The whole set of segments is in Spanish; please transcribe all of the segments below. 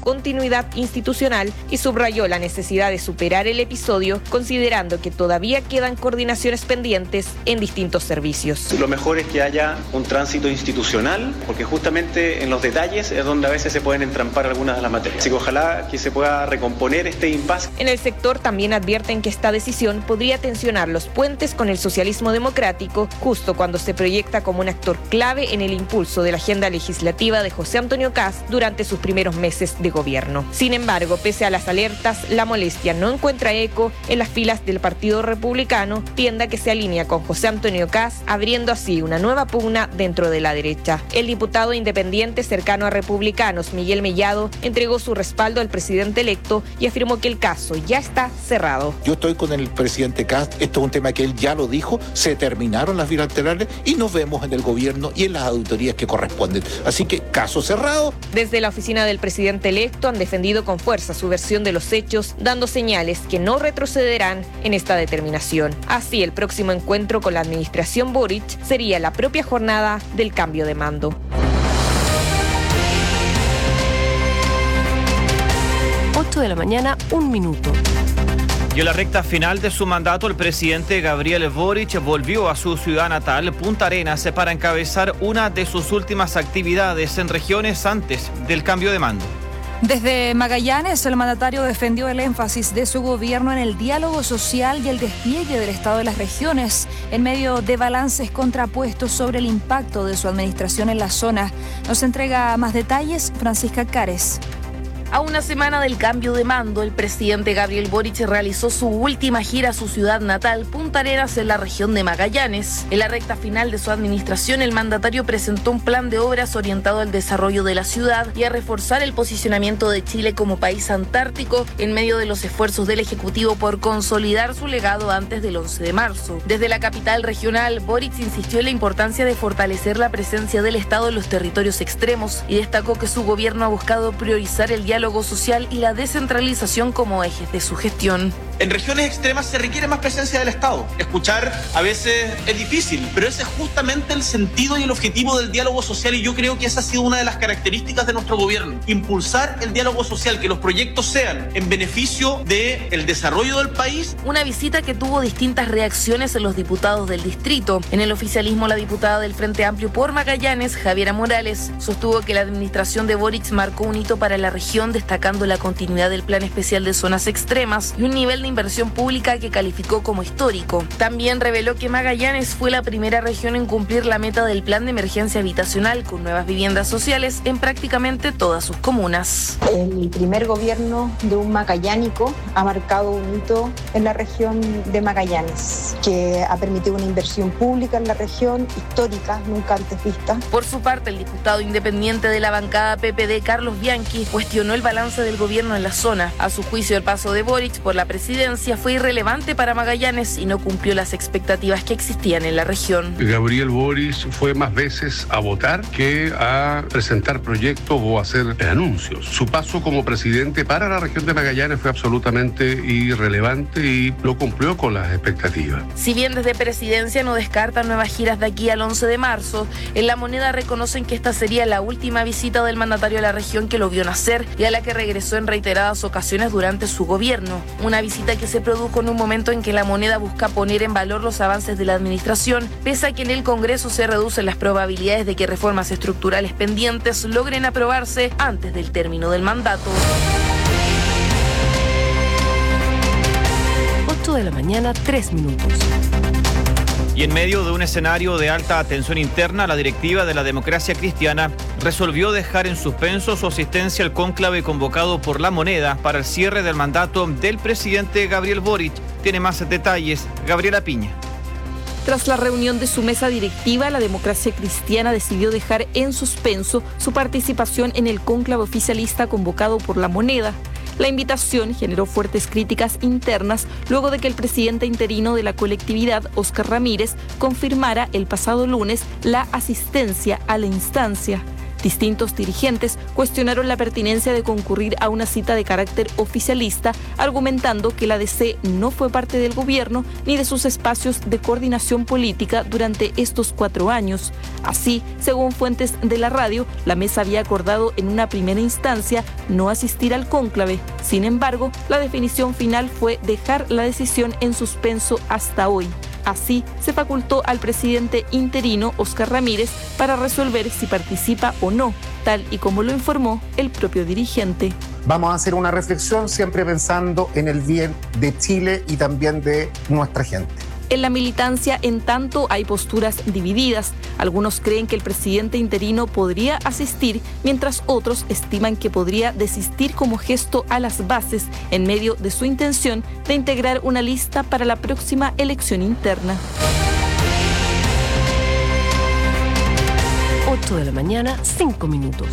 continuidad institucional y subrayó la necesidad de superar el episodio, considerando que todavía quedan coordinaciones pendientes en distintos servicios. Lo mejor es que haya un tránsito institucional, porque justamente en los detalles es donde a veces se pueden entrampar algunas de las materias. Así que ojalá que se pueda recomponer este impasse. En el sector también advierten que esta decisión podría tensionar los puentes con el socialismo democrático, justo cuando se proyecta como un actor clave en el impulso de la agenda legislativa de José Antonio Kast durante sus primeros meses de gobierno. Sin embargo, pese a las alertas, la molestia no encuentra eco en las filas del Partido Republicano, tienda que se alinea con José Antonio Kast, abriendo así una nueva pugna dentro de la derecha. El diputado independiente cercano a republicanos, Miguel Mellado, entregó su respaldo al presidente electo y afirmó que el caso ya está cerrado. Yo estoy con el presidente Kast, esto es un tema que él ya lo dijo, se terminaron las bilaterales y nos vemos en el gobierno y en las auditorías que corresponden. Así que caso cerrado. Desde la oficina del presidente electo han defendido con fuerza su versión de los hechos, dando señales que no retrocederán en esta determinación. Así, el próximo encuentro con la administración Boric sería la propia jornada del cambio de mando. 8 de la mañana, 1 minuto. Y en la recta final de su mandato, el presidente Gabriel Boric volvió a su ciudad natal, Punta Arenas, para encabezar una de sus últimas actividades en regiones antes del cambio de mando. Desde Magallanes, el mandatario defendió el énfasis de su gobierno en el diálogo social y el despliegue del Estado de las regiones, en medio de balances contrapuestos sobre el impacto de su administración en la zona. Nos entrega más detalles Francisca Cares. A una semana del cambio de mando, el presidente Gabriel Boric realizó su última gira a su ciudad natal, Punta Arenas, en la región de Magallanes. En la recta final de su administración, el mandatario presentó un plan de obras orientado al desarrollo de la ciudad y a reforzar el posicionamiento de Chile como país antártico en medio de los esfuerzos del Ejecutivo por consolidar su legado antes del 11 de marzo. Desde la capital regional, Boric insistió en la importancia de fortalecer la presencia del Estado en los territorios extremos y destacó que su gobierno ha buscado priorizar el diálogo social y la descentralización como ejes de su gestión. En regiones extremas se requiere más presencia del Estado. Escuchar a veces es difícil, pero ese es justamente el sentido y el objetivo del diálogo social, y yo creo que esa ha sido una de las características de nuestro gobierno. Impulsar el diálogo social, que los proyectos sean en beneficio del desarrollo del país. Una visita que tuvo distintas reacciones en los diputados del distrito. En el oficialismo, la diputada del Frente Amplio por Magallanes, Javiera Morales, sostuvo que la administración de Boric marcó un hito para la región, destacando la continuidad del Plan Especial de Zonas Extremas y un nivel de inversión pública que calificó como histórico. También reveló que Magallanes fue la primera región en cumplir la meta del Plan de Emergencia Habitacional, con nuevas viviendas sociales en prácticamente todas sus comunas. El primer gobierno de un magallánico ha marcado un hito en la región de Magallanes, que ha permitido una inversión pública en la región histórica, nunca antes vista. Por su parte, el diputado independiente de la bancada PPD, Carlos Bianchi, cuestionó el balance del gobierno en la zona. A su juicio, el paso de Boric por la presidencia fue irrelevante para Magallanes y no cumplió las expectativas que existían en la región. Gabriel Boric fue más veces a votar que a presentar proyectos o hacer anuncios. Su paso como presidente para la región de Magallanes fue absolutamente irrelevante y no cumplió con las expectativas. Si bien desde presidencia no descartan nuevas giras de aquí al 11 de marzo, en La Moneda reconocen que esta sería la última visita del mandatario a la región que lo vio nacer y a la que regresó en reiteradas ocasiones durante su gobierno. Una visita que se produjo en un momento en que La Moneda busca poner en valor los avances de la administración, pese a que en el Congreso se reducen las probabilidades de que reformas estructurales pendientes logren aprobarse antes del término del mandato. 8 de la mañana, 3 minutos. Y en medio de un escenario de alta tensión interna, la directiva de la Democracia Cristiana resolvió dejar en suspenso su asistencia al cónclave convocado por La Moneda para el cierre del mandato del presidente Gabriel Boric. Tiene más detalles Gabriela Piña. Tras la reunión de su mesa directiva, la Democracia Cristiana decidió dejar en suspenso su participación en el cónclave oficialista convocado por La Moneda. La invitación generó fuertes críticas internas luego de que el presidente interino de la colectividad, Óscar Ramírez, confirmara el pasado lunes la asistencia a la instancia. Distintos dirigentes cuestionaron la pertinencia de concurrir a una cita de carácter oficialista, argumentando que la DC no fue parte del gobierno ni de sus espacios de coordinación política durante estos 4 años. Así, según fuentes de la radio, la mesa había acordado en una primera instancia no asistir al cónclave. Sin embargo, la definición final fue dejar la decisión en suspenso hasta hoy. Así, se facultó al presidente interino, Óscar Ramírez, para resolver si participa o no, tal y como lo informó el propio dirigente. Vamos a hacer una reflexión siempre pensando en el bien de Chile y también de nuestra gente. En la militancia, en tanto, hay posturas divididas. Algunos creen que el presidente interino podría asistir, mientras otros estiman que podría desistir como gesto a las bases en medio de su intención de integrar una lista para la próxima elección interna. 8 de la mañana, 5 minutos.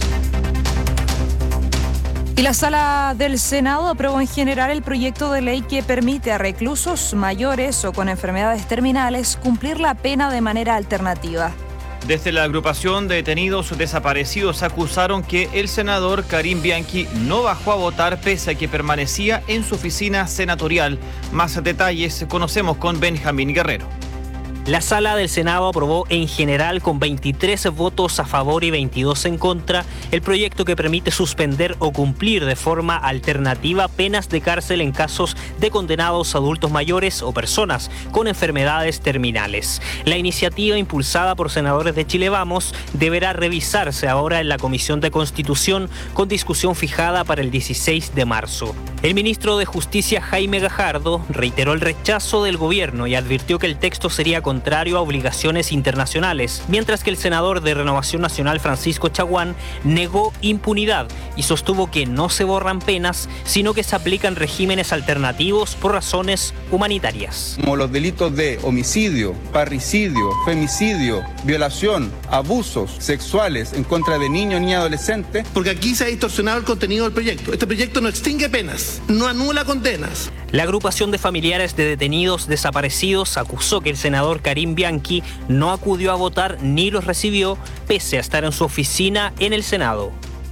Y la Sala del Senado aprobó en general el proyecto de ley que permite a reclusos mayores o con enfermedades terminales cumplir la pena de manera alternativa. Desde la agrupación de detenidos desaparecidos acusaron que el senador Karim Bianchi no bajó a votar pese a que permanecía en su oficina senatorial. Más detalles conocemos con Benjamín Guerrero. La Sala del Senado aprobó en general con 23 votos a favor y 22 en contra el proyecto que permite suspender o cumplir de forma alternativa penas de cárcel en casos de condenados adultos mayores o personas con enfermedades terminales. La iniciativa, impulsada por senadores de Chile Vamos, deberá revisarse ahora en la Comisión de Constitución con discusión fijada para el 16 de marzo. El ministro de Justicia, Jaime Gajardo, reiteró el rechazo del gobierno y advirtió que el texto sería contrario a obligaciones internacionales, mientras que el senador de Renovación Nacional, Francisco Chaguán, negó impunidad y sostuvo que no se borran penas, sino que se aplican regímenes alternativos por razones humanitarias. Como los delitos de homicidio, parricidio, femicidio, violación, abusos sexuales en contra de niños, niñas y adolescentes. Porque aquí se ha distorsionado el contenido del proyecto. Este proyecto no extingue penas, no anula condenas. La agrupación de familiares de detenidos desaparecidos acusó que el senador Karim Bianchi no acudió a votar ni los recibió, pese a estar en su oficina en el Senado.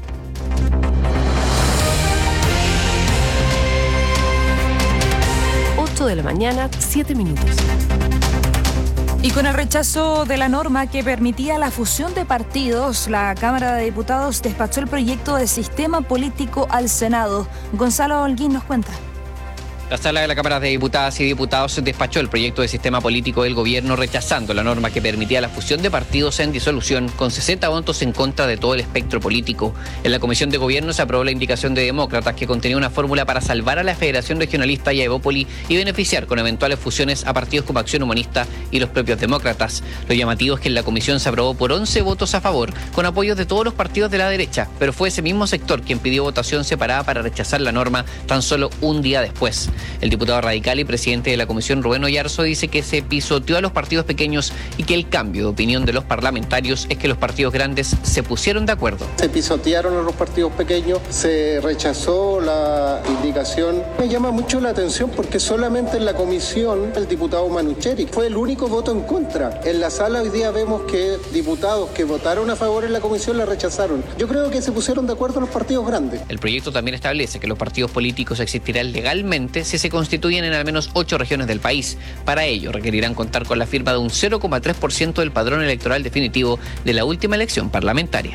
De la mañana, 7 minutos. Y con el rechazo de la norma que permitía la fusión de partidos, la Cámara de Diputados despachó el proyecto de sistema político al Senado. Gonzalo Holguín nos cuenta. La Sala de la Cámara de Diputadas y Diputados despachó el proyecto de sistema político del gobierno rechazando la norma que permitía la fusión de partidos en disolución con 60 votos en contra de todo el espectro político. En la Comisión de Gobierno se aprobó la indicación de Demócratas que contenía una fórmula para salvar a la Federación Regionalista y a Evópoli y beneficiar con eventuales fusiones a partidos como Acción Humanista y los propios demócratas. Lo llamativo es que en la comisión se aprobó por 11 votos a favor, con apoyos de todos los partidos de la derecha, pero fue ese mismo sector quien pidió votación separada para rechazar la norma tan solo un día después. El diputado radical y presidente de la comisión, Rubén Oyarzo, dice que se pisoteó a los partidos pequeños y que el cambio de opinión de los parlamentarios es que los partidos grandes se pusieron de acuerdo. Se pisotearon a los partidos pequeños, se rechazó la indicación. Me llama mucho la atención porque solamente en la comisión el diputado Manucheri fue el único voto en contra. En la sala hoy día vemos que diputados que votaron a favor en la comisión la rechazaron. Yo creo que se pusieron de acuerdo los partidos grandes. El proyecto también establece que los partidos políticos existirán legalmente si se constituyen en al menos 8 regiones del país. Para ello requerirán contar con la firma de un 0,3% del padrón electoral definitivo de la última elección parlamentaria.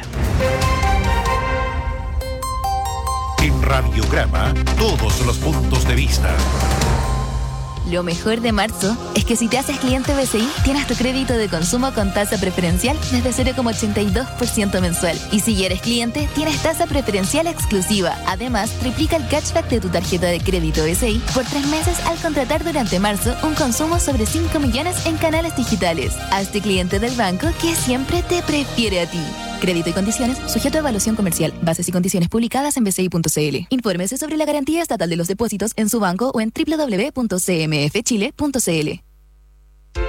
En Radiograma, todos los puntos de vista. Lo mejor de marzo es que si te haces cliente BCI, tienes tu crédito de consumo con tasa preferencial desde 0,82% mensual. Y si ya eres cliente, tienes tasa preferencial exclusiva. Además, triplica el cashback de tu tarjeta de crédito BCI por 3 meses al contratar durante marzo un consumo sobre 5 millones en canales digitales. Hazte cliente del banco que siempre te prefiere a ti. Crédito y condiciones sujeto a evaluación comercial. Bases y condiciones publicadas en bci.cl. Infórmese sobre la garantía estatal de los depósitos en su banco o en www.cmfchile.cl.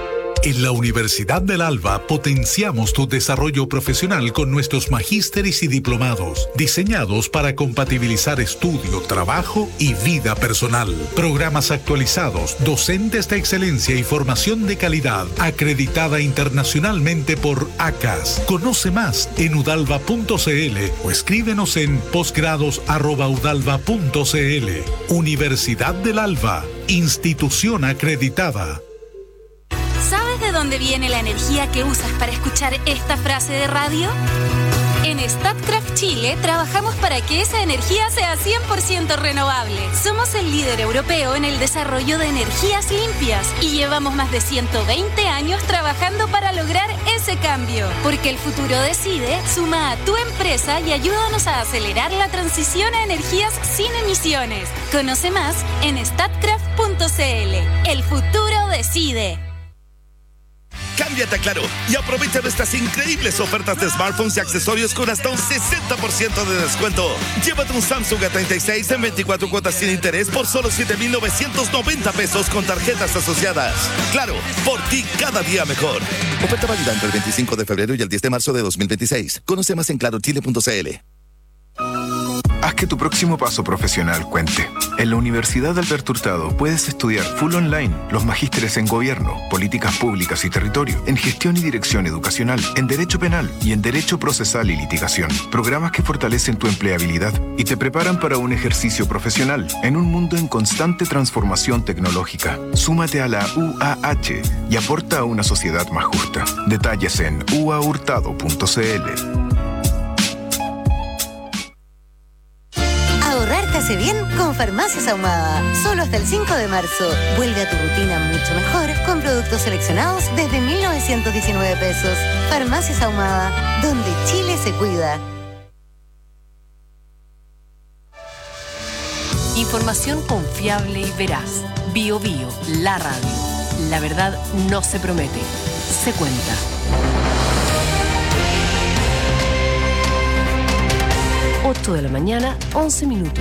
En la Universidad del Alba potenciamos tu desarrollo profesional con nuestros magísteres y diplomados, diseñados para compatibilizar estudio, trabajo y vida personal. Programas actualizados, docentes de excelencia y formación de calidad, acreditada internacionalmente por ACAS. Conoce más en udalva.cl o escríbenos en posgrados@udalva.cl. Universidad del Alba, institución acreditada. ¿Sabes de dónde viene la energía que usas para escuchar esta frase de radio? En Statkraft Chile trabajamos para que esa energía sea 100% renovable. Somos el líder europeo en el desarrollo de energías limpias y llevamos más de 120 años trabajando para lograr ese cambio. Porque el futuro decide, suma a tu empresa y ayúdanos a acelerar la transición a energías sin emisiones. Conoce más en statkraft.cl. El futuro decide. Cámbiate a Claro y aprovecha nuestras increíbles ofertas de smartphones y accesorios con hasta un 60% de descuento. Llévate un Samsung A36 en 24 cuotas sin interés por solo 7,990 pesos con tarjetas asociadas. Claro, por ti cada día mejor. Oferta válida entre el 25 de febrero y el 10 de marzo de 2026. Conoce más en clarochile.cl. Haz que tu próximo paso profesional cuente. En la Universidad Alberto Hurtado puedes estudiar full online los magísteres en Gobierno, Políticas Públicas y Territorio, en Gestión y Dirección Educacional, en Derecho Penal y en Derecho Procesal y Litigación. Programas que fortalecen tu empleabilidad y te preparan para un ejercicio profesional en un mundo en constante transformación tecnológica. Súmate a la UAH y aporta a una sociedad más justa. Detalles en uahurtado.cl. Ahorrarte hace bien con Farmacias Ahumada. Solo hasta el 5 de marzo. Vuelve a tu rutina mucho mejor con productos seleccionados desde 1,919 pesos. Farmacias Ahumada, donde Chile se cuida. Información confiable y veraz. Bio Bio, la radio. La verdad no se promete, se cuenta. De la mañana, 11 minutos.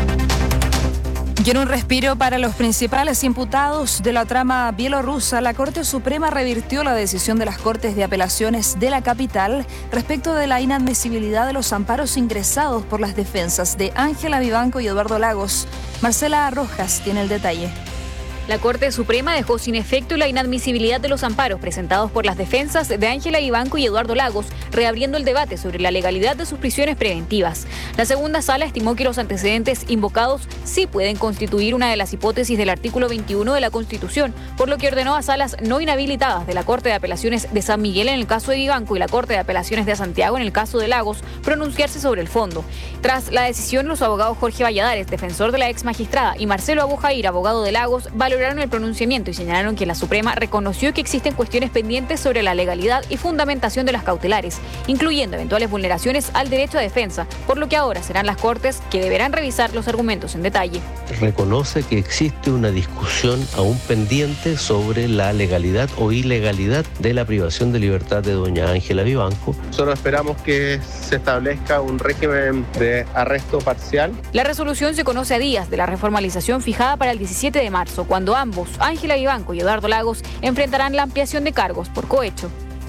Y en un respiro para los principales imputados de la trama bielorrusa, la Corte Suprema revirtió la decisión de las Cortes de Apelaciones de la capital respecto de la inadmisibilidad de los amparos ingresados por las defensas de Ángela Vivanco y Eduardo Lagos. Marcela Rojas tiene el detalle. La Corte Suprema dejó sin efecto la inadmisibilidad de los amparos presentados por las defensas de Ángela Vivanco y Eduardo Lagos, reabriendo el debate sobre la legalidad de sus prisiones preventivas. La segunda sala estimó que los antecedentes invocados sí pueden constituir una de las hipótesis del artículo 21 de la Constitución, por lo que ordenó a salas no inhabilitadas de la Corte de Apelaciones de San Miguel en el caso de Vivanco y la Corte de Apelaciones de Santiago en el caso de Lagos pronunciarse sobre el fondo. Tras la decisión, los abogados Jorge Valladares, defensor de la ex magistrada, y Marcelo Abujair, abogado de Lagos, valoraron el pronunciamiento y señalaron que la Suprema reconoció que existen cuestiones pendientes sobre la legalidad y fundamentación de las cautelares, incluyendo eventuales vulneraciones al derecho a defensa, por lo que ahora serán las Cortes que deberán revisar los argumentos en detalle. Reconoce que existe una discusión aún pendiente sobre la legalidad o ilegalidad de la privación de libertad de doña Ángela Vivanco. Solo esperamos que se establezca un régimen de arresto parcial. La resolución se conoce a días de la reformalización fijada para el 17 de marzo, cuando ambos, Ángela Vivanco y Eduardo Lagos, enfrentarán la ampliación de cargos por cohecho.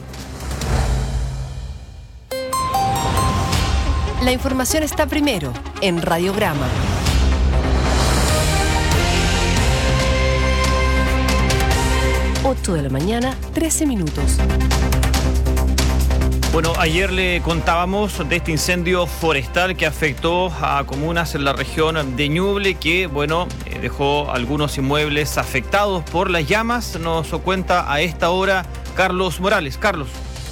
La información está primero en Radiograma. De la mañana, 13 minutos. Bueno, ayer le contábamos de este incendio forestal que afectó a comunas en la región de Ñuble, que, dejó algunos inmuebles afectados por las llamas. Nos cuenta a esta hora Carlos Morales. Carlos.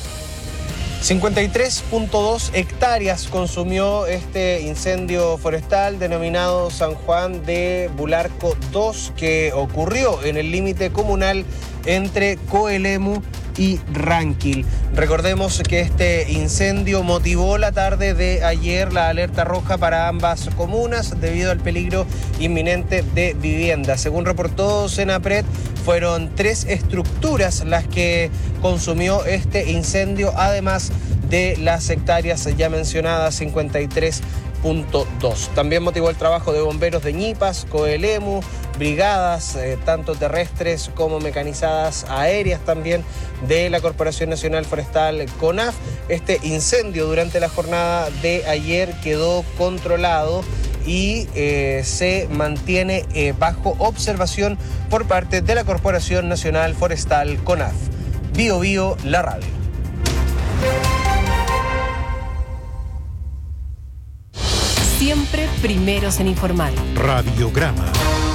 53.2 hectáreas consumió este incendio forestal denominado San Juan de Bularco 2, que ocurrió en el límite comunal entre Coelemu y Ranquil. Recordemos que este incendio motivó la tarde de ayer la alerta roja para ambas comunas debido al peligro inminente de vivienda. Según reportó Senapred, fueron 3 estructuras las que consumió este incendio, además de las hectáreas ya mencionadas, 53.2. También motivó el trabajo de bomberos de Ñipas, Coelemu, brigadas, tanto terrestres como mecanizadas aéreas también de la Corporación Nacional Forestal CONAF. Este incendio durante la jornada de ayer quedó controlado y se mantiene bajo observación por parte de la Corporación Nacional Forestal CONAF. Bio Bio, la radio. Siempre primeros en informar. Radiograma.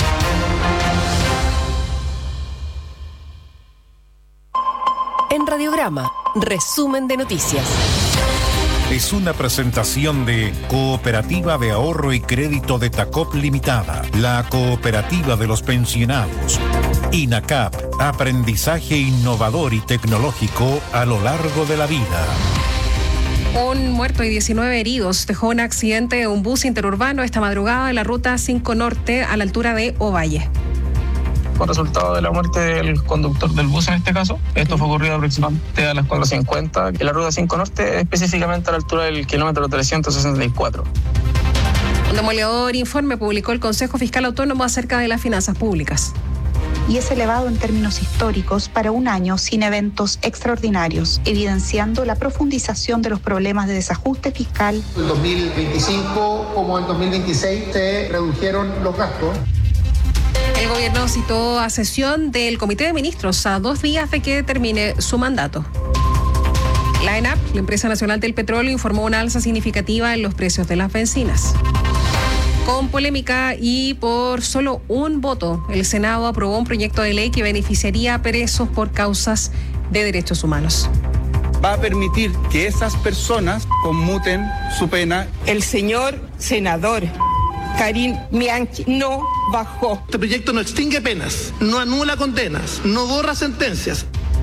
En Radiograma, resumen de noticias. Es una presentación de Cooperativa de Ahorro y Crédito de Tacop Limitada, la cooperativa de los pensionados. INACAP, aprendizaje innovador y tecnológico a lo largo de la vida. Un muerto y 19 heridos dejó un accidente de un bus interurbano esta madrugada en la ruta 5 Norte a la altura de Ovalle. Con resultado de la muerte del conductor del bus en este caso. Esto fue ocurrido aproximadamente a las 4:50 en la ruta 5 Norte, específicamente a la altura del kilómetro 364. Un demoledor informe publicó el Consejo Fiscal Autónomo acerca de las finanzas públicas. Y es elevado en términos históricos para un año sin eventos extraordinarios, evidenciando la profundización de los problemas de desajuste fiscal. En 2025 como en 2026 se redujeron los gastos. El gobierno citó a sesión del Comité de Ministros a 2 días de que termine su mandato. La ENAP, la Empresa Nacional del Petróleo, informó una alza significativa en los precios de las bencinas. Con polémica y por solo un voto, el Senado aprobó un proyecto de ley que beneficiaría a presos por causas de derechos humanos. Va a permitir que esas personas conmuten su pena. El señor senador Karim Mianchi no bajó. Este proyecto no extingue penas, no anula condenas, no borra sentencias.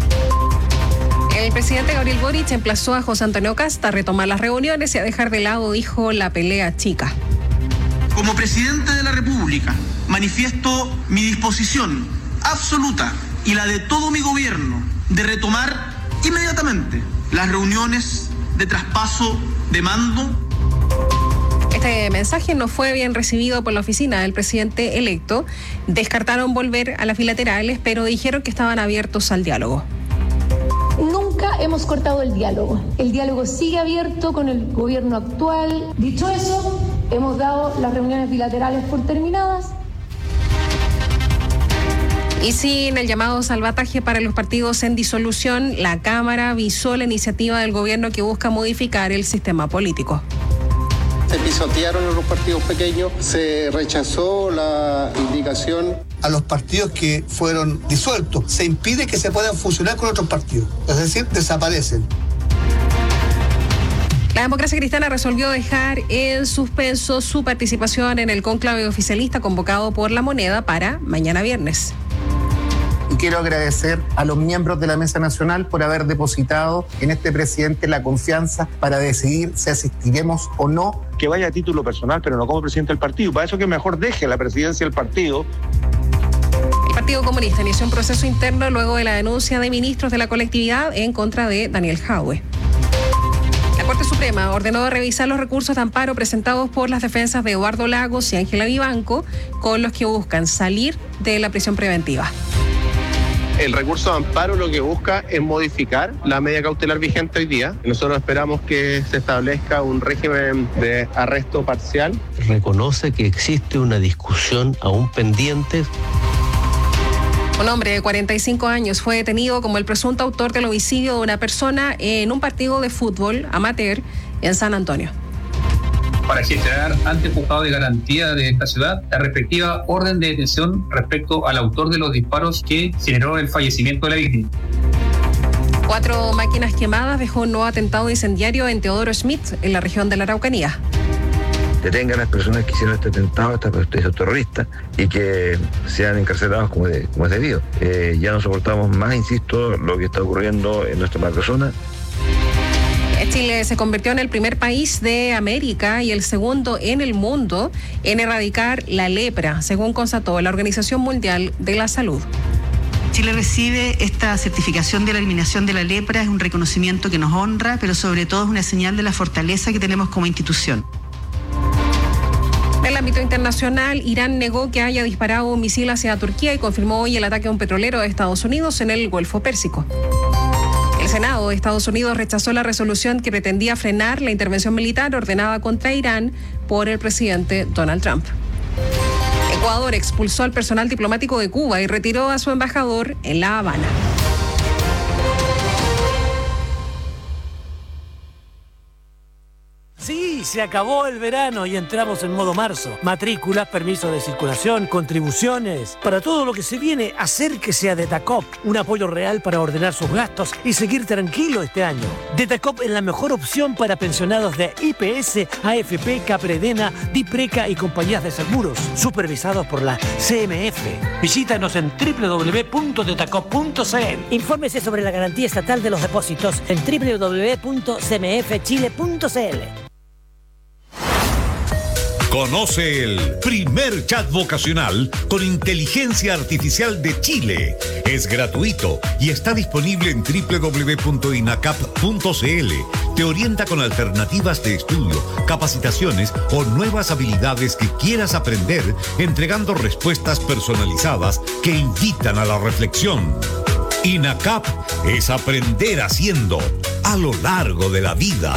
El presidente Gabriel Boric emplazó a José Antonio Kast a retomar las reuniones y a dejar de lado, dijo, la pelea chica. Como presidente de la República, manifiesto mi disposición absoluta y la de todo mi gobierno de retomar inmediatamente las reuniones de traspaso de mando. Este mensaje no fue bien recibido por la oficina del presidente electo. Descartaron volver a las bilaterales, pero dijeron que estaban abiertos al diálogo. Nunca hemos cortado el diálogo. El diálogo sigue abierto con el gobierno actual. Dicho eso, hemos dado las reuniones bilaterales por terminadas. Y sin el llamado salvataje para los partidos en disolución, la Cámara visó la iniciativa del gobierno que busca modificar el sistema político. Se pisotearon a los partidos pequeños, se rechazó la indicación a los partidos que fueron disueltos. Se impide que se puedan fusionar con otros partidos, es decir, desaparecen. La Democracia Cristiana resolvió dejar en suspenso su participación en el cónclave oficialista convocado por La Moneda para mañana viernes. Y quiero agradecer a los miembros de la Mesa Nacional por haber depositado en este presidente la confianza para decidir si asistiremos o no. Que vaya a título personal, pero no como presidente del partido. Para eso que mejor deje la presidencia del partido. El Partido Comunista inició un proceso interno luego de la denuncia de ministros de la colectividad en contra de Daniel Jadwe. La Corte Suprema ordenó revisar los recursos de amparo presentados por las defensas de Eduardo Lagos y Ángela Vivanco, con los que buscan salir de la prisión preventiva. El recurso de amparo lo que busca es modificar la medida cautelar vigente hoy día. Nosotros esperamos que se establezca un régimen de arresto parcial. Reconoce que existe una discusión aún pendiente. Un hombre de 45 años fue detenido como el presunto autor del homicidio de una persona en un partido de fútbol amateur en San Antonio. Para gestionar ante el juzgado de garantía de esta ciudad la respectiva orden de detención respecto al autor de los disparos que generó el fallecimiento de la víctima. 4 máquinas quemadas dejó un nuevo atentado incendiario en Teodoro Schmidt, en la región de la Araucanía. Detengan a las personas que hicieron este atentado, estos terroristas, y que sean encarcelados como es debido. Ya no soportamos más, insisto, lo que está ocurriendo en nuestra macrozona. Chile se convirtió en el primer país de América y el segundo en el mundo en erradicar la lepra, según constató la Organización Mundial de la Salud. Chile recibe esta certificación de la eliminación de la lepra, es un reconocimiento que nos honra, pero sobre todo es una señal de la fortaleza que tenemos como institución. En la ámbito internacional, Irán negó que haya disparado un misil hacia Turquía y confirmó hoy el ataque a un petrolero de Estados Unidos en el Golfo Pérsico. El Senado de Estados Unidos rechazó la resolución que pretendía frenar la intervención militar ordenada contra Irán por el presidente Donald Trump. Ecuador expulsó al personal diplomático de Cuba y retiró a su embajador en La Habana. Sí, se acabó el verano y entramos en modo marzo. Matrículas, permisos de circulación, contribuciones. Para todo lo que se viene, acérquese a Detacop. Un apoyo real para ordenar sus gastos y seguir tranquilo este año. Detacop es la mejor opción para pensionados de IPS, AFP, Capredena, Dipreca y compañías de seguros, supervisados por la CMF. Visítanos en www.detacop.cl. Infórmese sobre la garantía estatal de los depósitos en www.cmfchile.cl. Conoce el primer chat vocacional con inteligencia artificial de Chile. Es gratuito y está disponible en www.inacap.cl. Te orienta con alternativas de estudio, capacitaciones o nuevas habilidades que quieras aprender, entregando respuestas personalizadas que invitan a la reflexión. INACAP es aprender haciendo a lo largo de la vida.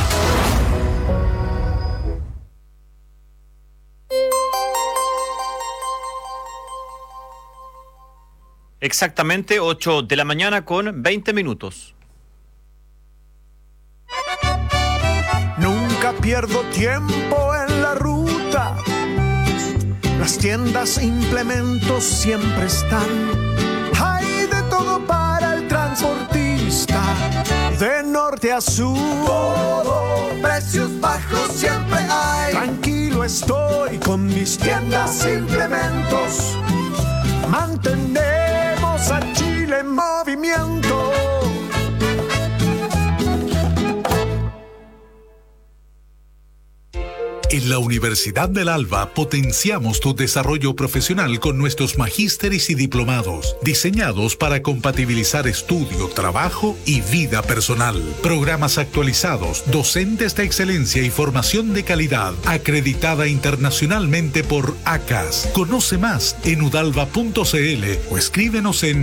Exactamente 8 de la mañana con 20 minutos. Nunca pierdo tiempo en la ruta. Las tiendas e implementos siempre están. Hay de todo para el transportista. De norte a sur, todo, precios bajos siempre hay. Tranquilo estoy con mis tiendas e implementos. Mantenemos a Chile en movimiento. En la Universidad del Alba potenciamos tu desarrollo profesional con nuestros magísteres y diplomados, diseñados para compatibilizar estudio, trabajo y vida personal. Programas actualizados, docentes de excelencia y formación de calidad, acreditada internacionalmente por ACAS. Conoce más en udalva.cl o escríbenos en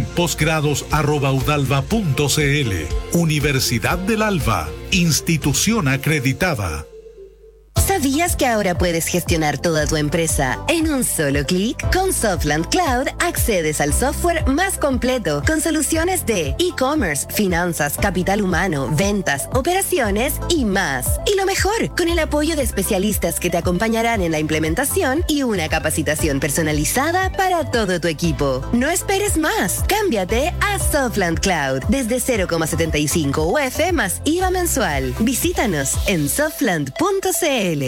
posgrados@udalva.cl. Universidad del Alba, institución acreditada. ¿Sabías que ahora puedes gestionar toda tu empresa en un solo clic? Con Softland Cloud accedes al software más completo con soluciones de e-commerce, finanzas, capital humano, ventas, operaciones y más. Y lo mejor, con el apoyo de especialistas que te acompañarán en la implementación y una capacitación personalizada para todo tu equipo. No esperes más. Cámbiate a Softland Cloud desde 0,75 UF más IVA mensual. Visítanos en softland.cl.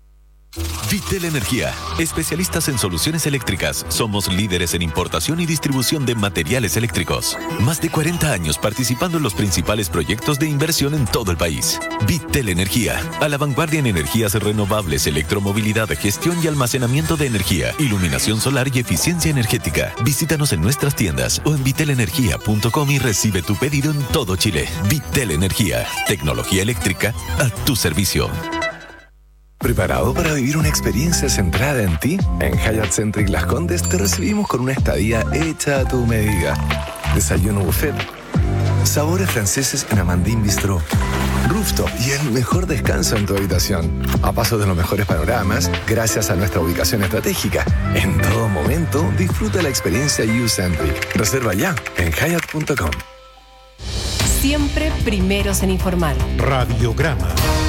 Vitel Energía, especialistas en soluciones eléctricas. Somos líderes en importación y distribución de materiales eléctricos. Más de 40 años participando en los principales proyectos de inversión en todo el país. Vitel Energía, a la vanguardia en energías renovables, electromovilidad, gestión y almacenamiento de energía, iluminación solar y eficiencia energética. Visítanos en nuestras tiendas o en vitelenergia.com y recibe tu pedido en todo Chile. Vitel Energía, tecnología eléctrica a tu servicio. ¿Preparado para vivir una experiencia centrada en ti? En Hyatt Centric Las Condes te recibimos con una estadía hecha a tu medida. Desayuno buffet, sabores franceses en Amandine Bistro, rooftop y el mejor descanso en tu habitación. A paso de los mejores panoramas, gracias a nuestra ubicación estratégica. En todo momento, disfruta la experiencia U-Centric. Reserva ya en Hyatt.com. Siempre primeros en informar. Radiograma.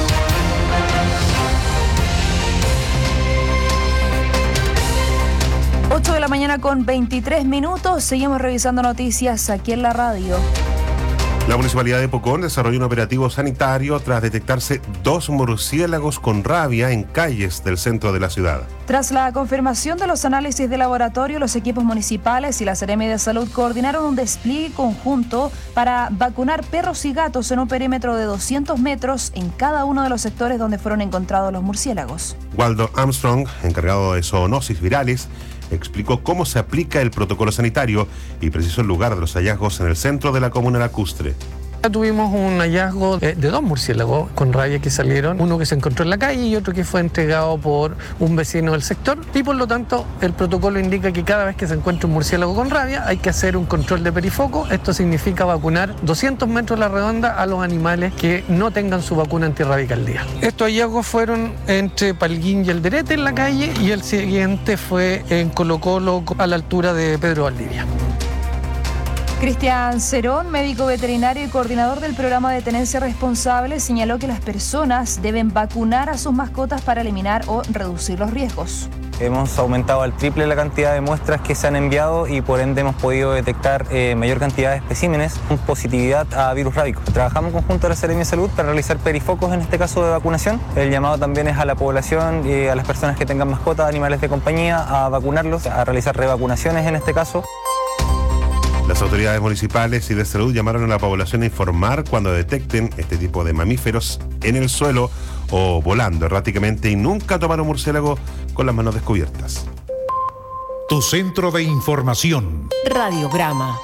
8 de la mañana con 23 minutos. Seguimos revisando noticias aquí en la radio. La Municipalidad de Pucón desarrolló un operativo sanitario tras detectarse 2 murciélagos con rabia en calles del centro de la ciudad. Tras la confirmación de los análisis de laboratorio, los equipos municipales y la Seremi de Salud coordinaron un despliegue conjunto para vacunar perros y gatos en un perímetro de 200 metros en cada uno de los sectores donde fueron encontrados los murciélagos. Waldo Armstrong, encargado de zoonosis virales, explicó cómo se aplica el protocolo sanitario y precisó el lugar de los hallazgos en el centro de la comuna lacustre. Ya tuvimos un hallazgo de 2 murciélagos con rabia que salieron, uno que se encontró en la calle y otro que fue entregado por un vecino del sector, y por lo tanto el protocolo indica que cada vez que se encuentra un murciélago con rabia hay que hacer un control de perifoco. Esto significa vacunar 200 metros a la redonda a los animales que no tengan su vacuna antirrábica al día. Estos hallazgos fueron entre Palguín y Alderete en la calle, y el siguiente fue en Colo Colo a la altura de Pedro Valdivia. Cristian Cerón, médico veterinario y coordinador del programa de tenencia responsable, señaló que las personas deben vacunar a sus mascotas para eliminar o reducir los riesgos. Hemos aumentado al triple la cantidad de muestras que se han enviado y por ende hemos podido detectar mayor cantidad de especímenes con positividad a virus rábico. Trabajamos en conjunto a la Seremia de Salud para realizar perifocos en este caso de vacunación. El llamado también es a la población y a las personas que tengan mascotas, animales de compañía, a vacunarlos, a realizar revacunaciones en este caso. Las autoridades municipales y de salud llamaron a la población a informar cuando detecten este tipo de mamíferos en el suelo o volando erráticamente, y nunca tomar un murciélago con las manos descubiertas. Tu centro de información. Radiograma.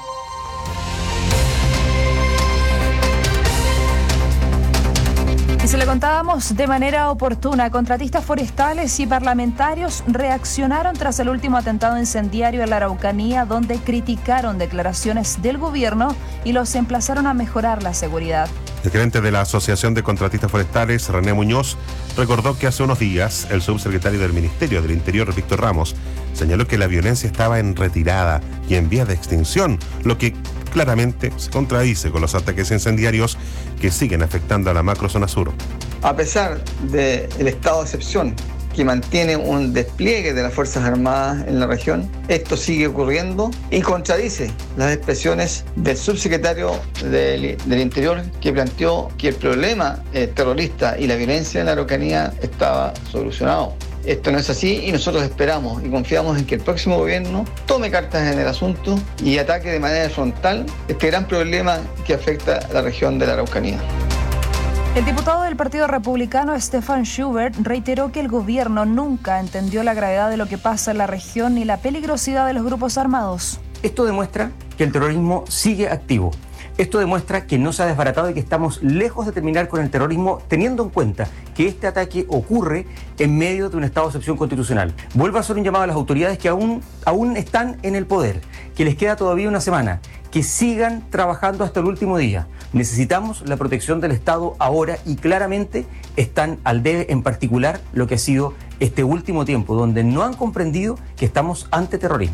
Y se le contábamos de manera oportuna, contratistas forestales y parlamentarios reaccionaron tras el último atentado incendiario en la Araucanía, donde criticaron declaraciones del gobierno y los emplazaron a mejorar la seguridad. El gerente de la Asociación de Contratistas Forestales, René Muñoz, recordó que hace unos días el subsecretario del Ministerio del Interior, Víctor Ramos, señaló que la violencia estaba en retirada y en vías de extinción, lo que claramente se contradice con los ataques incendiarios que siguen afectando a la macrozona sur. A pesar del estado de excepción que mantiene un despliegue de las Fuerzas Armadas en la región, esto sigue ocurriendo y contradice las expresiones del subsecretario del Interior, que planteó que el problema terrorista y la violencia en la Araucanía estaba solucionado. Esto no es así y nosotros esperamos y confiamos en que el próximo gobierno tome cartas en el asunto y ataque de manera frontal este gran problema que afecta a la región de la Araucanía. El diputado del Partido Republicano, Stefan Schubert, reiteró que el gobierno nunca entendió la gravedad de lo que pasa en la región ni la peligrosidad de los grupos armados. Esto demuestra que el terrorismo sigue activo. Esto demuestra que no se ha desbaratado y que estamos lejos de terminar con el terrorismo, teniendo en cuenta que este ataque ocurre en medio de un estado de excepción constitucional. Vuelvo a hacer un llamado a las autoridades que aún están en el poder, que les queda todavía una semana, que sigan trabajando hasta el último día. Necesitamos la protección del Estado ahora y claramente están al debe, en particular lo que ha sido este último tiempo, donde no han comprendido que estamos ante terrorismo.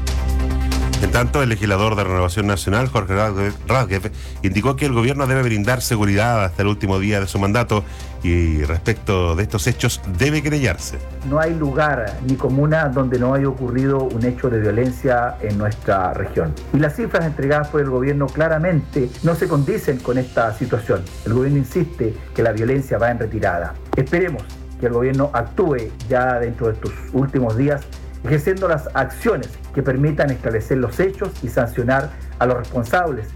En tanto, el legislador de Renovación Nacional, Jorge Rasguev, indicó que el gobierno debe brindar seguridad hasta el último día de su mandato y respecto de estos hechos debe querellarse. No hay lugar ni comuna donde no haya ocurrido un hecho de violencia en nuestra región. Y las cifras entregadas por el gobierno claramente no se condicen con esta situación. El gobierno insiste que la violencia va en retirada. Esperemos que el gobierno actúe ya dentro de estos últimos días, ejerciendo las acciones que permitan esclarecer los hechos y sancionar a los responsables.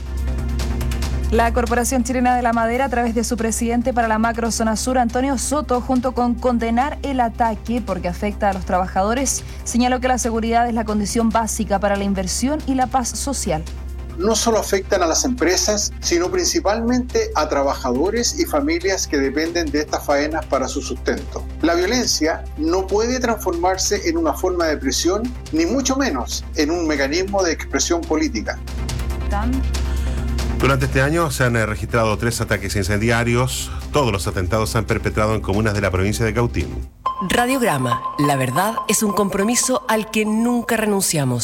La Corporación Chilena de la Madera, a través de su presidente para la macrozona sur, Antonio Soto, junto con condenar el ataque porque afecta a los trabajadores, señaló que la seguridad es la condición básica para la inversión y la paz social. No solo afectan a las empresas, sino principalmente a trabajadores y familias que dependen de estas faenas para su sustento. La violencia no puede transformarse en una forma de presión, ni mucho menos en un mecanismo de expresión política. Durante este año se han registrado 3 ataques incendiarios. Todos los atentados se han perpetrado en comunas de la provincia de Cautín. Radiograma. La verdad es un compromiso al que nunca renunciamos.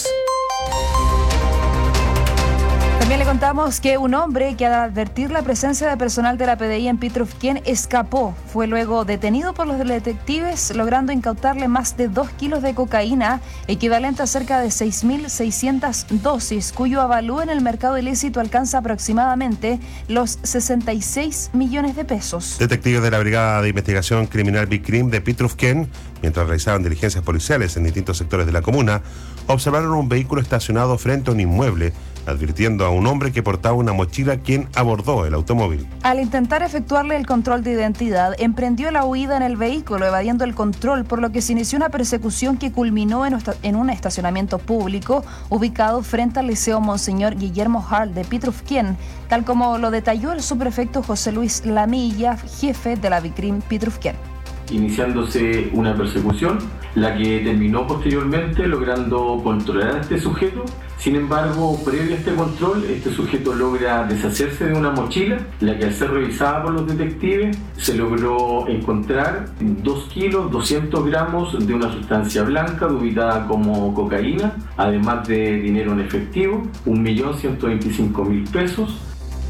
También le contamos que un hombre que al advertir la presencia de personal de la PDI en Pitrufquén escapó. Fue luego detenido por los detectives, logrando incautarle más de 2 kilos de cocaína, equivalente a cerca de 6.600 dosis, cuyo avalúo en el mercado ilícito alcanza aproximadamente los 66 millones de pesos. Detectives de la Brigada de Investigación Criminal Big Crime de Pitrufquén mientras realizaban diligencias policiales en distintos sectores de la comuna, observaron un vehículo estacionado frente a un inmueble, advirtiendo a un hombre que portaba una mochila, quien abordó el automóvil. Al intentar efectuarle el control de identidad, emprendió la huida en el vehículo, evadiendo el control, por lo que se inició una persecución que culminó en un estacionamiento público ubicado frente al Liceo Monseñor Guillermo Hall de Pitrufquén, tal como lo detalló el subprefecto José Luis Lamilla, jefe de la Vicrim Pitrufquén. Iniciándose una persecución, la que terminó posteriormente logrando controlar a este sujeto. Sin embargo, previo a este control, este sujeto logra deshacerse de una mochila, la que al ser revisada por los detectives se logró encontrar 2 kilos 200 gramos de una sustancia blanca denomitada como cocaína, además de dinero en efectivo, 1.125.000 pesos.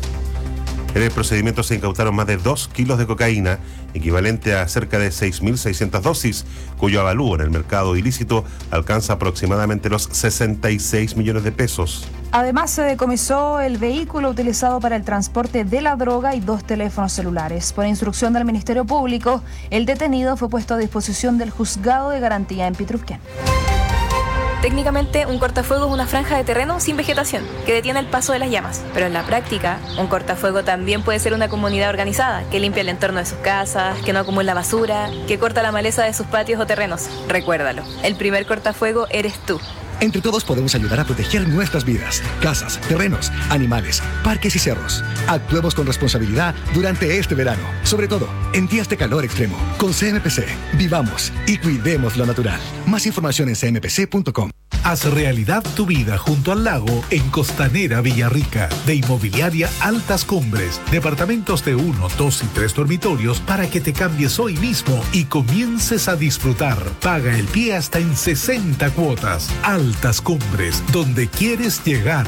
En el procedimiento se incautaron más de 2 kilos de cocaína, equivalente a cerca de 6.600 dosis, cuyo avalúo en el mercado ilícito alcanza aproximadamente los 66 millones de pesos. Además, se decomisó el vehículo utilizado para el transporte de la droga y 2 teléfonos celulares. Por instrucción del Ministerio Público, el detenido fue puesto a disposición del Juzgado de Garantía en Pitrufquén. Técnicamente, un cortafuego es una franja de terreno sin vegetación que detiene el paso de las llamas. Pero en la práctica, un cortafuego también puede ser una comunidad organizada que limpia el entorno de sus casas, que no acumula basura, que corta la maleza de sus patios o terrenos. Recuérdalo, el primer cortafuego eres tú. Entre todos podemos ayudar a proteger nuestras vidas, casas, terrenos, animales, parques y cerros. Actuemos con responsabilidad durante este verano, sobre todo en días de calor extremo. Con CMPC, vivamos y cuidemos lo natural. Más información en cmpc.com. Haz realidad tu vida junto al lago en Costanera Villarrica, de Inmobiliaria Altas Cumbres. Departamentos de 1, 2 y 3 dormitorios para que te cambies hoy mismo y comiences a disfrutar. Paga el pie hasta en 60 cuotas. Altas Cumbres, donde quieres llegar.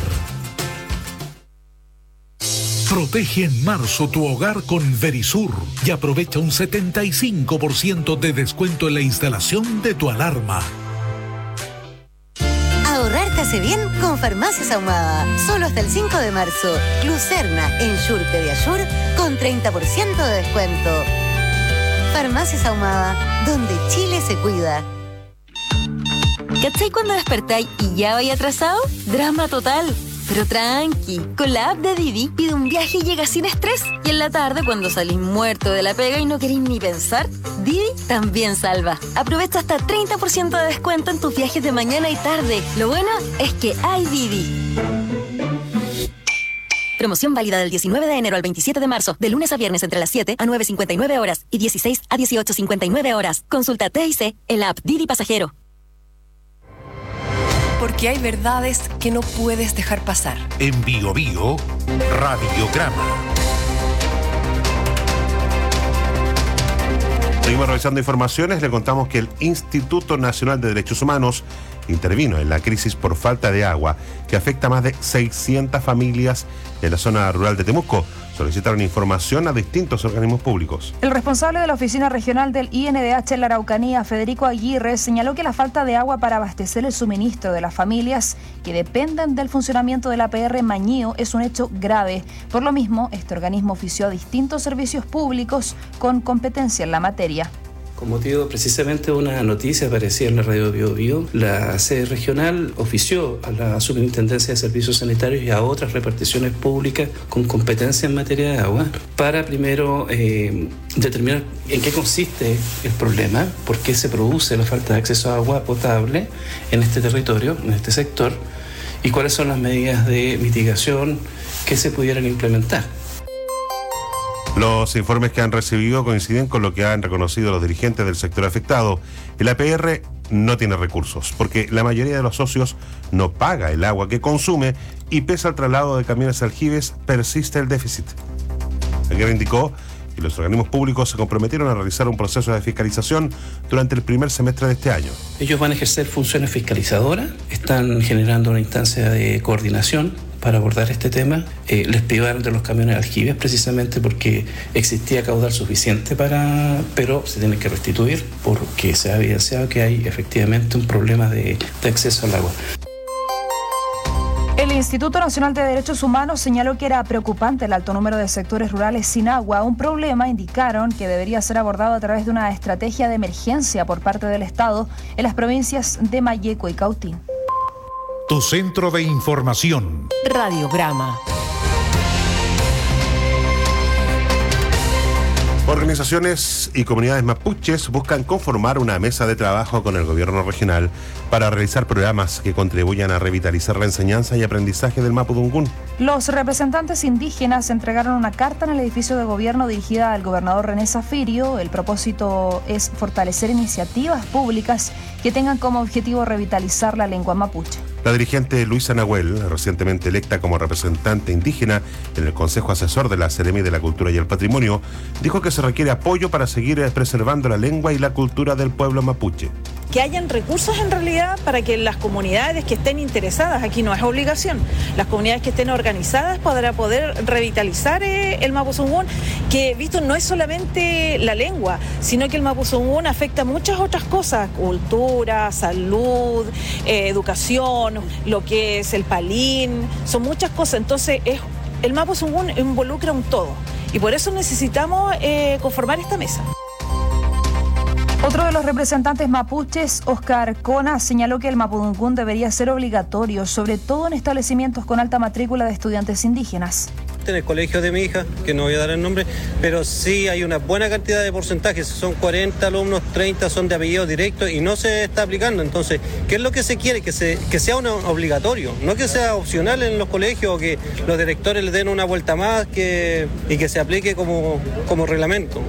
Protege en marzo tu hogar con Verisur y aprovecha un 75% de descuento en la instalación de tu alarma. Ahorrar te hace bien con Farmacias Ahumada. Solo hasta el 5 de marzo. Glucerna, Ensure, Pediasure con 30% de descuento. Farmacias Ahumada, donde Chile se cuida. ¿Cachai cuando despertáis y ya vais atrasado? Drama total. Pero tranqui, con la app de Didi pide un viaje y llega sin estrés. Y en la tarde, cuando salís muerto de la pega y no queréis ni pensar, Didi también salva. Aprovecha hasta 30% de descuento en tus viajes de mañana y tarde. Lo bueno es que hay Didi. Promoción válida del 19 de enero al 27 de marzo, de lunes a viernes entre las 7 a 9:59 horas y 16 a 18:59 horas. Consulta TIC en la app Didi Pasajero. Porque hay verdades que no puedes dejar pasar. En Bio Bio, Radiograma. Seguimos revisando informaciones. Le contamos que el Instituto Nacional de Derechos Humanos intervino en la crisis por falta de agua que afecta a más de 600 familias en la zona rural de Temuco. Solicitaron información a distintos organismos públicos. El responsable de la oficina regional del INDH en la Araucanía, Federico Aguirre, señaló que la falta de agua para abastecer el suministro de las familias que dependen del funcionamiento de la APR Mañío es un hecho grave. Por lo mismo, este organismo ofició a distintos servicios públicos con competencia en la materia. Con motivo precisamente de una noticia aparecía en la radio Bio Bio, la sede regional ofició a la Superintendencia de Servicios Sanitarios y a otras reparticiones públicas con competencia en materia de agua para primero determinar en qué consiste el problema, por qué se produce la falta de acceso a agua potable en este territorio, en este sector, y cuáles son las medidas de mitigación que se pudieran implementar. Los informes que han recibido coinciden con lo que han reconocido los dirigentes del sector afectado. El APR no tiene recursos, porque la mayoría de los socios no paga el agua que consume y pese al traslado de camiones a aljibes, persiste el déficit. Aguirre indicó que los organismos públicos se comprometieron a realizar un proceso de fiscalización durante el primer semestre de este año. Ellos van a ejercer funciones fiscalizadoras, están generando una instancia de coordinación para abordar este tema. Les privaron de los camiones aljibes precisamente porque existía caudal suficiente pero se tiene que restituir porque se ha evidenciado que hay efectivamente un problema de acceso al agua. El Instituto Nacional de Derechos Humanos señaló que era preocupante el alto número de sectores rurales sin agua. Un problema, indicaron, que debería ser abordado a través de una estrategia de emergencia por parte del Estado en las provincias de Malleco y Cautín. Tu centro de información. Radio Brahma. Organizaciones y comunidades mapuches buscan conformar una mesa de trabajo con el gobierno regional para realizar programas que contribuyan a revitalizar la enseñanza y aprendizaje del mapudungún. Los representantes indígenas entregaron una carta en el edificio de gobierno dirigida al gobernador René Zafirio. El propósito es fortalecer iniciativas públicas que tengan como objetivo revitalizar la lengua mapuche. La dirigente Luisa Nahuel, recientemente electa como representante indígena en el Consejo Asesor de la Seremi de la Cultura y el Patrimonio, dijo que se requiere apoyo para seguir preservando la lengua y la cultura del pueblo mapuche. Que hayan recursos en realidad para que las comunidades que estén interesadas, aquí no es obligación, las comunidades que estén organizadas para poder revitalizar el mapuzungún, que visto no es solamente la lengua, sino que el mapuzungún afecta muchas otras cosas, cultura, salud, educación, lo que es el palín, son muchas cosas, entonces el mapuzungún involucra un todo y por eso necesitamos conformar esta mesa. Otro de los representantes mapuches, Oscar Cona, señaló que el mapudungún debería ser obligatorio, sobre todo en establecimientos con alta matrícula de estudiantes indígenas. En el colegio de mi hija, que no voy a dar el nombre, pero sí hay una buena cantidad de porcentajes, son 40 alumnos, 30 son de apellido directo y no se está aplicando. Entonces, ¿qué es lo que se quiere? Que sea obligatorio, no que sea opcional en los colegios o que los directores le den una vuelta más y que se aplique como reglamento.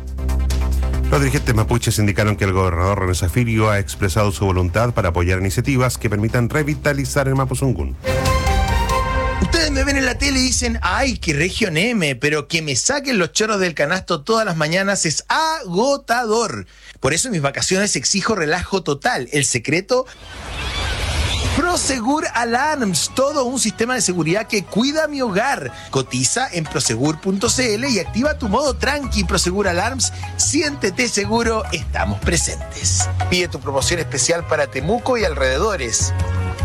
Los dirigentes mapuches indicaron que el gobernador René Zafirio ha expresado su voluntad para apoyar iniciativas que permitan revitalizar el mapuzungún. Ustedes me ven en la tele y dicen, ¡ay, qué región M! Pero que me saquen los chorros del canasto todas las mañanas es agotador. Por eso en mis vacaciones exijo relajo total. El secreto... Prosegur Alarms, todo un sistema de seguridad que cuida mi hogar. Cotiza en prosegur.cl y activa tu modo tranqui. Prosegur Alarms, siéntete seguro, estamos presentes. Pide tu promoción especial para Temuco y alrededores.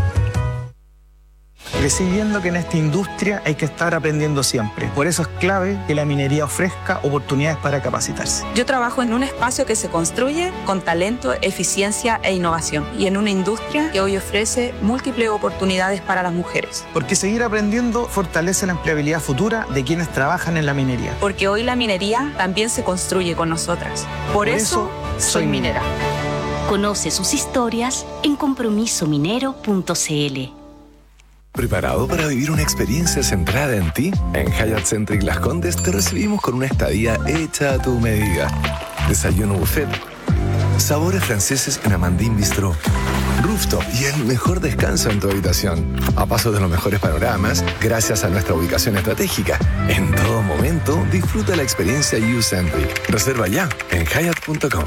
Crecí viendo que en esta industria hay que estar aprendiendo siempre. Por eso es clave que la minería ofrezca oportunidades para capacitarse. Yo trabajo en un espacio que se construye con talento, eficiencia e innovación y en una industria que hoy ofrece múltiples oportunidades para las mujeres. Porque seguir aprendiendo fortalece la empleabilidad futura de quienes trabajan en la minería. Porque hoy la minería también se construye con nosotras. Por eso soy minera. Conoce sus historias en compromisominero.cl. ¿Preparado para vivir una experiencia centrada en ti? En Hyatt Centric Las Condes te recibimos con una estadía hecha a tu medida. Desayuno buffet, sabores franceses en Amandine Bistro, rooftop y el mejor descanso en tu habitación. A paso de los mejores panoramas, gracias a nuestra ubicación estratégica. En todo momento, disfruta la experiencia U-Centric. Reserva ya en Hyatt.com.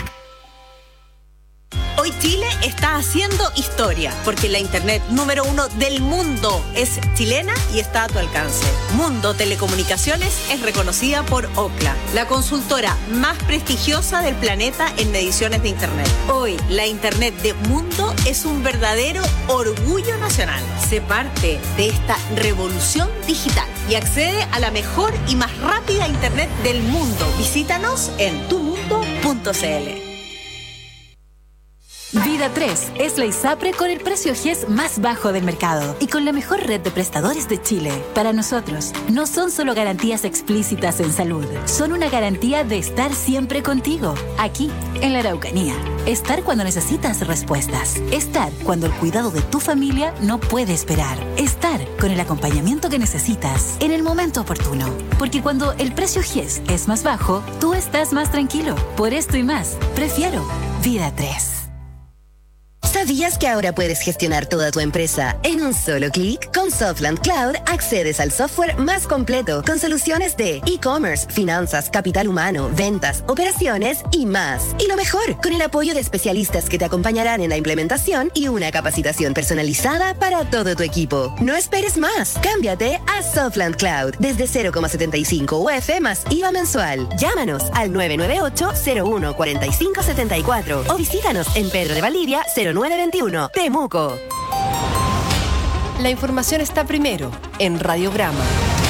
Hoy Chile está haciendo historia, porque la internet número 1 del mundo es chilena y está a tu alcance. Mundo Telecomunicaciones es reconocida por Ookla, la consultora más prestigiosa del planeta en mediciones de internet. Hoy, la internet de Mundo es un verdadero orgullo nacional. Sé parte de esta revolución digital y accede a la mejor y más rápida internet del mundo. Visítanos en tumundo.cl. Vida 3 es la ISAPRE con el precio GES más bajo del mercado y con la mejor red de prestadores de Chile. Para nosotros, no son solo garantías explícitas en salud, son una garantía de estar siempre contigo, aquí, en la Araucanía. Estar cuando necesitas respuestas. Estar cuando el cuidado de tu familia no puede esperar. Estar con el acompañamiento que necesitas en el momento oportuno. Porque cuando el precio GES es más bajo, tú estás más tranquilo. Por esto y más, prefiero Vida 3. ¿Sabías que ahora puedes gestionar toda tu empresa en un solo clic? Con Softland Cloud accedes al software más completo con soluciones de e-commerce, finanzas, capital humano, ventas, operaciones y más. Y lo mejor, con el apoyo de especialistas que te acompañarán en la implementación y una capacitación personalizada para todo tu equipo. No esperes más. Cámbiate a Softland Cloud desde 0,75 UF más IVA mensual. Llámanos al 998-01-4574 o visítanos en Pedro de Valdivia 0921, Temuco. La información está primero en Radiograma.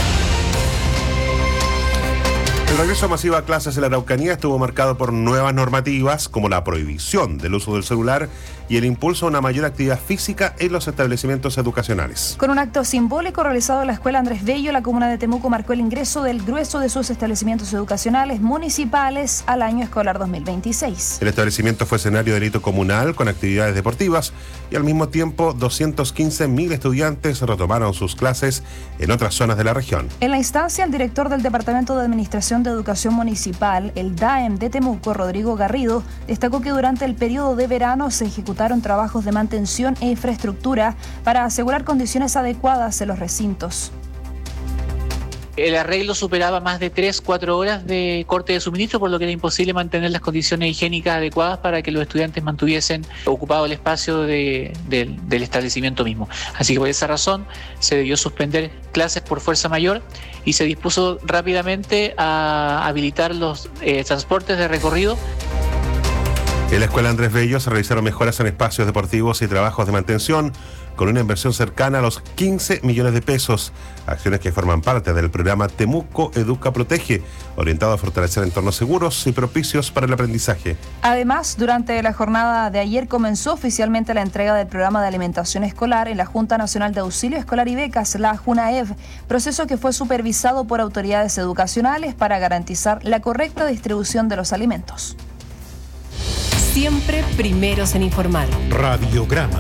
El regreso masivo a clases en la Araucanía estuvo marcado por nuevas normativas como la prohibición del uso del celular y el impulso a una mayor actividad física en los establecimientos educacionales. Con un acto simbólico realizado en la Escuela Andrés Bello, la comuna de Temuco marcó el ingreso del grueso de sus establecimientos educacionales municipales al año escolar 2026. El establecimiento fue escenario de delito comunal con actividades deportivas y al mismo tiempo 215.000 estudiantes retomaron sus clases en otras zonas de la región. En la instancia, el director del Departamento de Administración de Educación Municipal, el DAEM de Temuco, Rodrigo Garrido, destacó que durante el periodo de verano se ejecutaron trabajos de mantención e infraestructura para asegurar condiciones adecuadas en los recintos. El arreglo superaba más de 3-4 horas de corte de suministro, por lo que era imposible mantener las condiciones higiénicas adecuadas para que los estudiantes mantuviesen ocupado el espacio del establecimiento mismo. Así que por esa razón se debió suspender clases por fuerza mayor y se dispuso rápidamente a habilitar los transportes de recorrido. En la Escuela Andrés Bello se realizaron mejoras en espacios deportivos y trabajos de mantención con una inversión cercana a los 15 millones de pesos, acciones que forman parte del programa Temuco Educa Protege, orientado a fortalecer entornos seguros y propicios para el aprendizaje. Además, durante la jornada de ayer comenzó oficialmente la entrega del programa de alimentación escolar en la Junta Nacional de Auxilio Escolar y Becas, la JUNAEB, proceso que fue supervisado por autoridades educacionales para garantizar la correcta distribución de los alimentos. Siempre primeros en informar. Radiograma.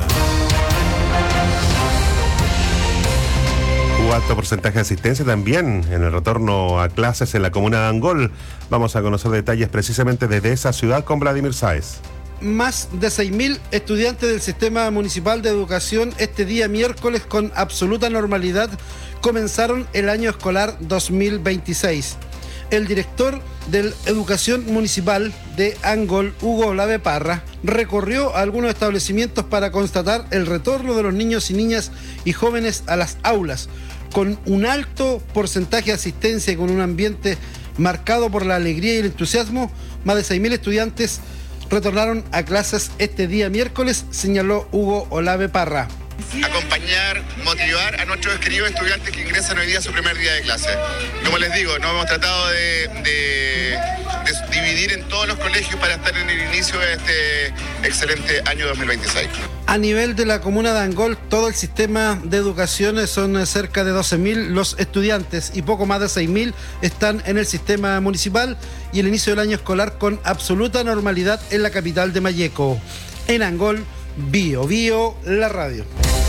Hubo alto porcentaje de asistencia también en el retorno a clases en la comuna de Angol. Vamos a conocer detalles precisamente desde esa ciudad con Vladimir Sáez. Más de 6.000 estudiantes del Sistema Municipal de Educación este día miércoles con absoluta normalidad comenzaron el año escolar 2026. El director de Educación Municipal de Angol, Hugo Olave Parra, recorrió algunos establecimientos para constatar el retorno de los niños y niñas y jóvenes a las aulas, con un alto porcentaje de asistencia y con un ambiente marcado por la alegría y el entusiasmo. Más de 6.000 estudiantes retornaron a clases este día miércoles, señaló Hugo Olave Parra. Acompañar, motivar a nuestros queridos estudiantes que ingresan hoy día a su primer día de clase. Como les digo, nos hemos tratado de dividir en todos los colegios para estar en el inicio de este excelente año 2026. A nivel de la comuna de Angol, todo el sistema de educación son cerca de 12.000 los estudiantes y poco más de 6.000 están en el sistema municipal y el inicio del año escolar con absoluta normalidad en la capital de Malleco. En Angol, Bio Bio, la radio.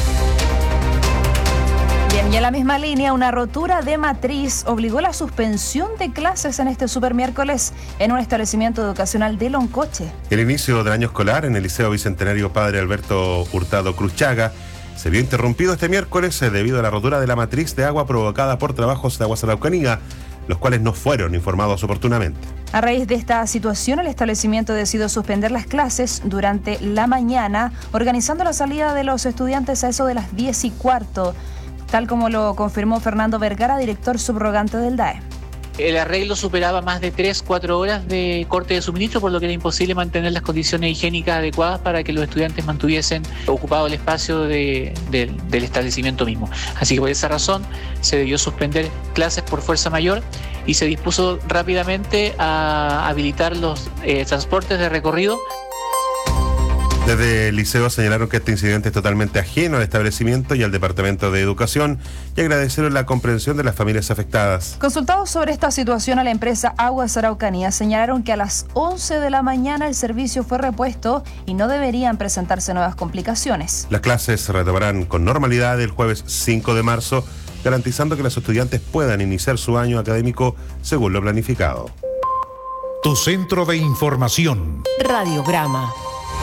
Bien, y en la misma línea, una rotura de matriz obligó la suspensión de clases en este super miércoles en un establecimiento educacional de Loncoche. El inicio del año escolar en el Liceo Bicentenario Padre Alberto Hurtado Cruchaga se vio interrumpido este miércoles debido a la rotura de la matriz de agua provocada por trabajos de Aguas Araucanía, los cuales no fueron informados oportunamente. A raíz de esta situación, el establecimiento decidió suspender las clases durante la mañana, organizando la salida de los estudiantes a eso de las 10:15, tal como lo confirmó Fernando Vergara, director subrogante del DAE. El arreglo superaba más de 3-4 horas de corte de suministro, por lo que era imposible mantener las condiciones higiénicas adecuadas para que los estudiantes mantuviesen ocupado el espacio del establecimiento mismo. Así que por esa razón se debió suspender clases por fuerza mayor y se dispuso rápidamente a habilitar los transportes de recorrido. Desde el liceo señalaron que este incidente es totalmente ajeno al establecimiento y al Departamento de Educación y agradecieron la comprensión de las familias afectadas. Consultados sobre esta situación a la empresa Aguas Araucanía, señalaron que a las 11 de la mañana el servicio fue repuesto y no deberían presentarse nuevas complicaciones. Las clases se retomarán con normalidad el jueves 5 de marzo, garantizando que los estudiantes puedan iniciar su año académico según lo planificado. Tu centro de información. Radiograma.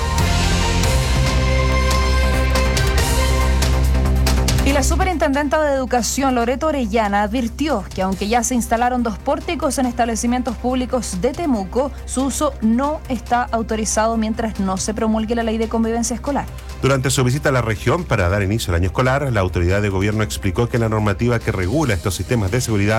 Y la superintendenta de Educación, Loreto Orellana, advirtió que aunque ya se instalaron 2 pórticos en establecimientos públicos de Temuco, su uso no está autorizado mientras no se promulgue la ley de convivencia escolar. Durante su visita a la región para dar inicio al año escolar, la autoridad de gobierno explicó que la normativa que regula estos sistemas de seguridad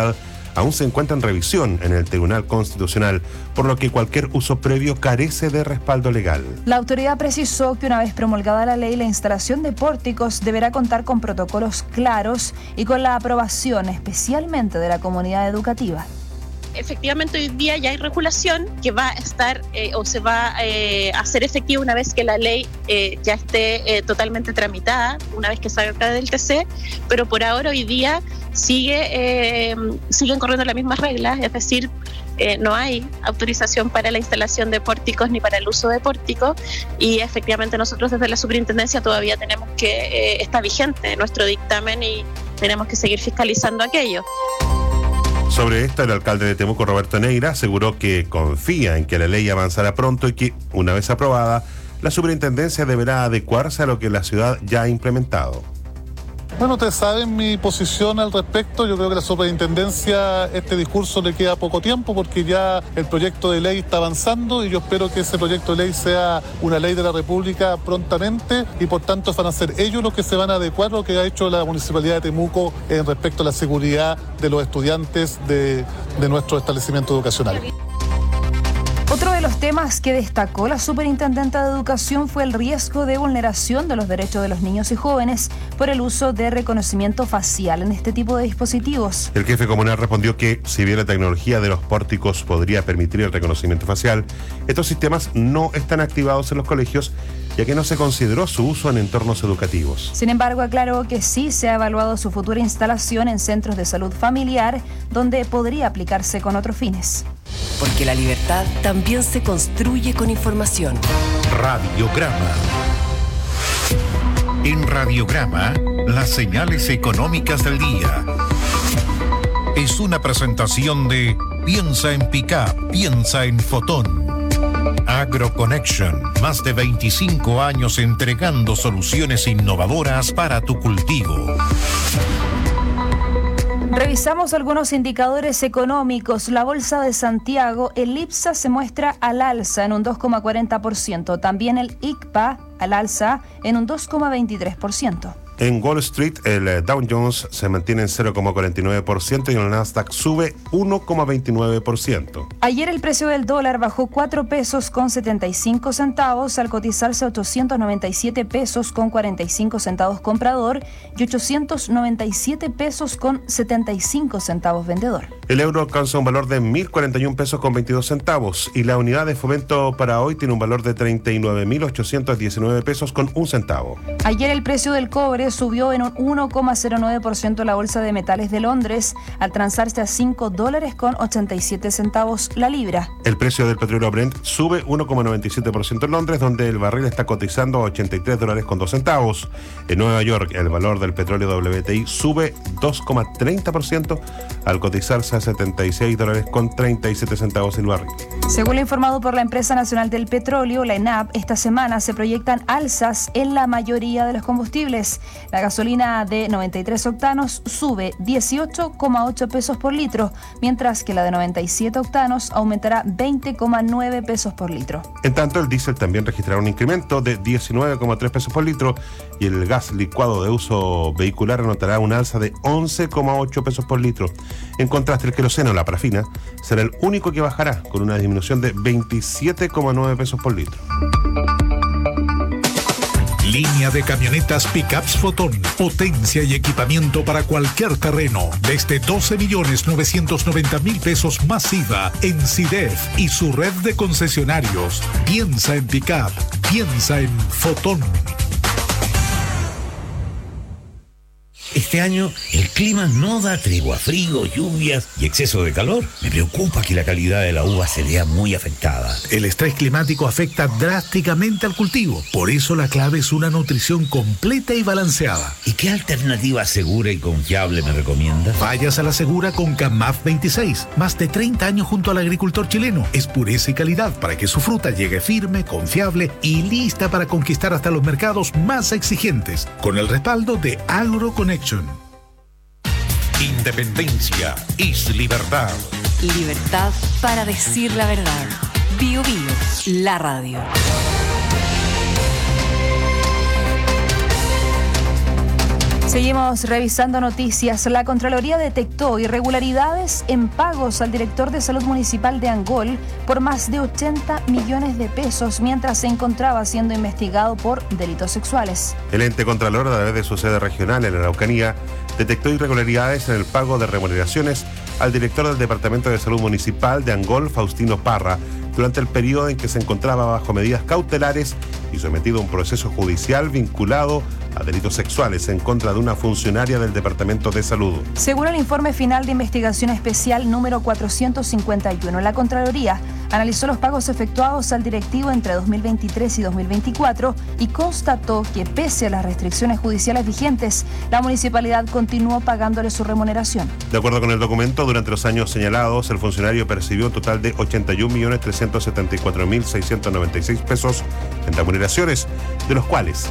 aún se encuentra en revisión en el Tribunal Constitucional, por lo que cualquier uso previo carece de respaldo legal. La autoridad precisó que una vez promulgada la ley, la instalación de pórticos deberá contar con protocolos claros y con la aprobación especialmente de la comunidad educativa. Efectivamente, hoy día ya hay regulación que va a estar o se va a hacer efectiva una vez que la ley ya esté totalmente tramitada, una vez que salga del TC, pero por ahora hoy día siguen corriendo las mismas reglas, es decir, no hay autorización para la instalación de pórticos ni para el uso de pórticos, y efectivamente nosotros desde la superintendencia todavía tenemos que, está vigente nuestro dictamen y tenemos que seguir fiscalizando aquello. Sobre esto, el alcalde de Temuco, Roberto Neira, aseguró que confía en que la ley avanzará pronto y que, una vez aprobada, la superintendencia deberá adecuarse a lo que la ciudad ya ha implementado. Bueno, ustedes saben mi posición al respecto. Yo creo que la superintendencia, este discurso le queda poco tiempo porque ya el proyecto de ley está avanzando y yo espero que ese proyecto de ley sea una ley de la República prontamente y por tanto van a ser ellos los que se van a adecuar a lo que ha hecho la Municipalidad de Temuco en respecto a la seguridad de los estudiantes de nuestro establecimiento educacional. Otro de los temas que destacó la superintendenta de Educación fue el riesgo de vulneración de los derechos de los niños y jóvenes por el uso de reconocimiento facial en este tipo de dispositivos. El jefe comunal respondió que, si bien la tecnología de los pórticos podría permitir el reconocimiento facial, estos sistemas no están activados en los colegios, ya que no se consideró su uso en entornos educativos. Sin embargo, aclaró que sí se ha evaluado su futura instalación en centros de salud familiar, donde podría aplicarse con otros fines. Porque la libertad también se construye con información. Radiograma. En Radiograma, las señales económicas del día. Es una presentación de Piensa en Pickup, piensa en Fotón. AgroConnection, más de 25 años entregando soluciones innovadoras para tu cultivo. Revisamos algunos indicadores económicos. La Bolsa de Santiago, el IPSA se muestra al alza en un 2,40%. También el ICPA al alza en un 2,23%. En Wall Street, el Dow Jones se mantiene en 0,49% y el Nasdaq sube 1,29%. Ayer el precio del dólar bajó 4 pesos con 75 centavos al cotizarse a 897 pesos con 45 centavos comprador y 897 pesos con 75 centavos vendedor. El euro alcanza un valor de 1.041 pesos con 22 centavos y la unidad de fomento para hoy tiene un valor de 39.819 pesos con 1 centavo. Ayer el precio del cobre subió en un 1,09% la Bolsa de Metales de Londres al transarse a $5 con 87 centavos la libra. El precio del petróleo Brent sube 1,97% en Londres, donde el barril está cotizando a $83 con 2 centavos. En Nueva York, el valor del petróleo WTI sube 2,30% al cotizarse a $76 con 37 centavos el barril. Según lo informado por la Empresa Nacional del Petróleo, la ENAP, esta semana se proyectan alzas en la mayoría de los combustibles. La gasolina de 93 octanos sube 18,8 pesos por litro, mientras que la de 97 octanos aumentará 20,9 pesos por litro. En tanto, el diésel también registrará un incremento de 19,3 pesos por litro y el gas licuado de uso vehicular anotará un alza de 11,8 pesos por litro. En contraste, el queroseno, la parafina, será el único que bajará con una disminución de 27,9 pesos por litro. Línea de camionetas Pickups Fotón. Potencia y equipamiento para cualquier terreno. Desde 12.990.000 pesos más IVA en CIDEF y su red de concesionarios. Piensa en Pickup. Piensa en Fotón. Este año el clima no da tregua, frío, lluvias y exceso de calor. Me preocupa que la calidad de la uva se vea muy afectada. El estrés climático afecta drásticamente al cultivo. Por eso la clave es una nutrición completa y balanceada. ¿Y qué alternativa segura y confiable me recomiendas? Vayas a la segura con CAMAF 26. Más de 30 años junto al agricultor chileno. Es pureza y calidad para que su fruta llegue firme, confiable y lista para conquistar hasta los mercados más exigentes. Con el respaldo de AgroConnection. Independencia es libertad. Libertad para decir la verdad. Bio Bio, la radio. Seguimos revisando noticias. La Contraloría detectó irregularidades en pagos al director de Salud Municipal de Angol por más de 80 millones de pesos mientras se encontraba siendo investigado por delitos sexuales. El ente Contralor, a través de su sede regional en la Araucanía, detectó irregularidades en el pago de remuneraciones al director del Departamento de Salud Municipal de Angol, Faustino Parra, durante el periodo en que se encontraba bajo medidas cautelares y sometido a un proceso judicial vinculado a delitos sexuales en contra de una funcionaria del Departamento de Salud. Según el informe final de investigación especial número 451, la Contraloría analizó los pagos efectuados al directivo entre 2023 y 2024 y constató que pese a las restricciones judiciales vigentes, la municipalidad continuó pagándole su remuneración. De acuerdo con el documento, durante los años señalados, el funcionario percibió un total de 81.374.696 pesos en remuneraciones, de los cuales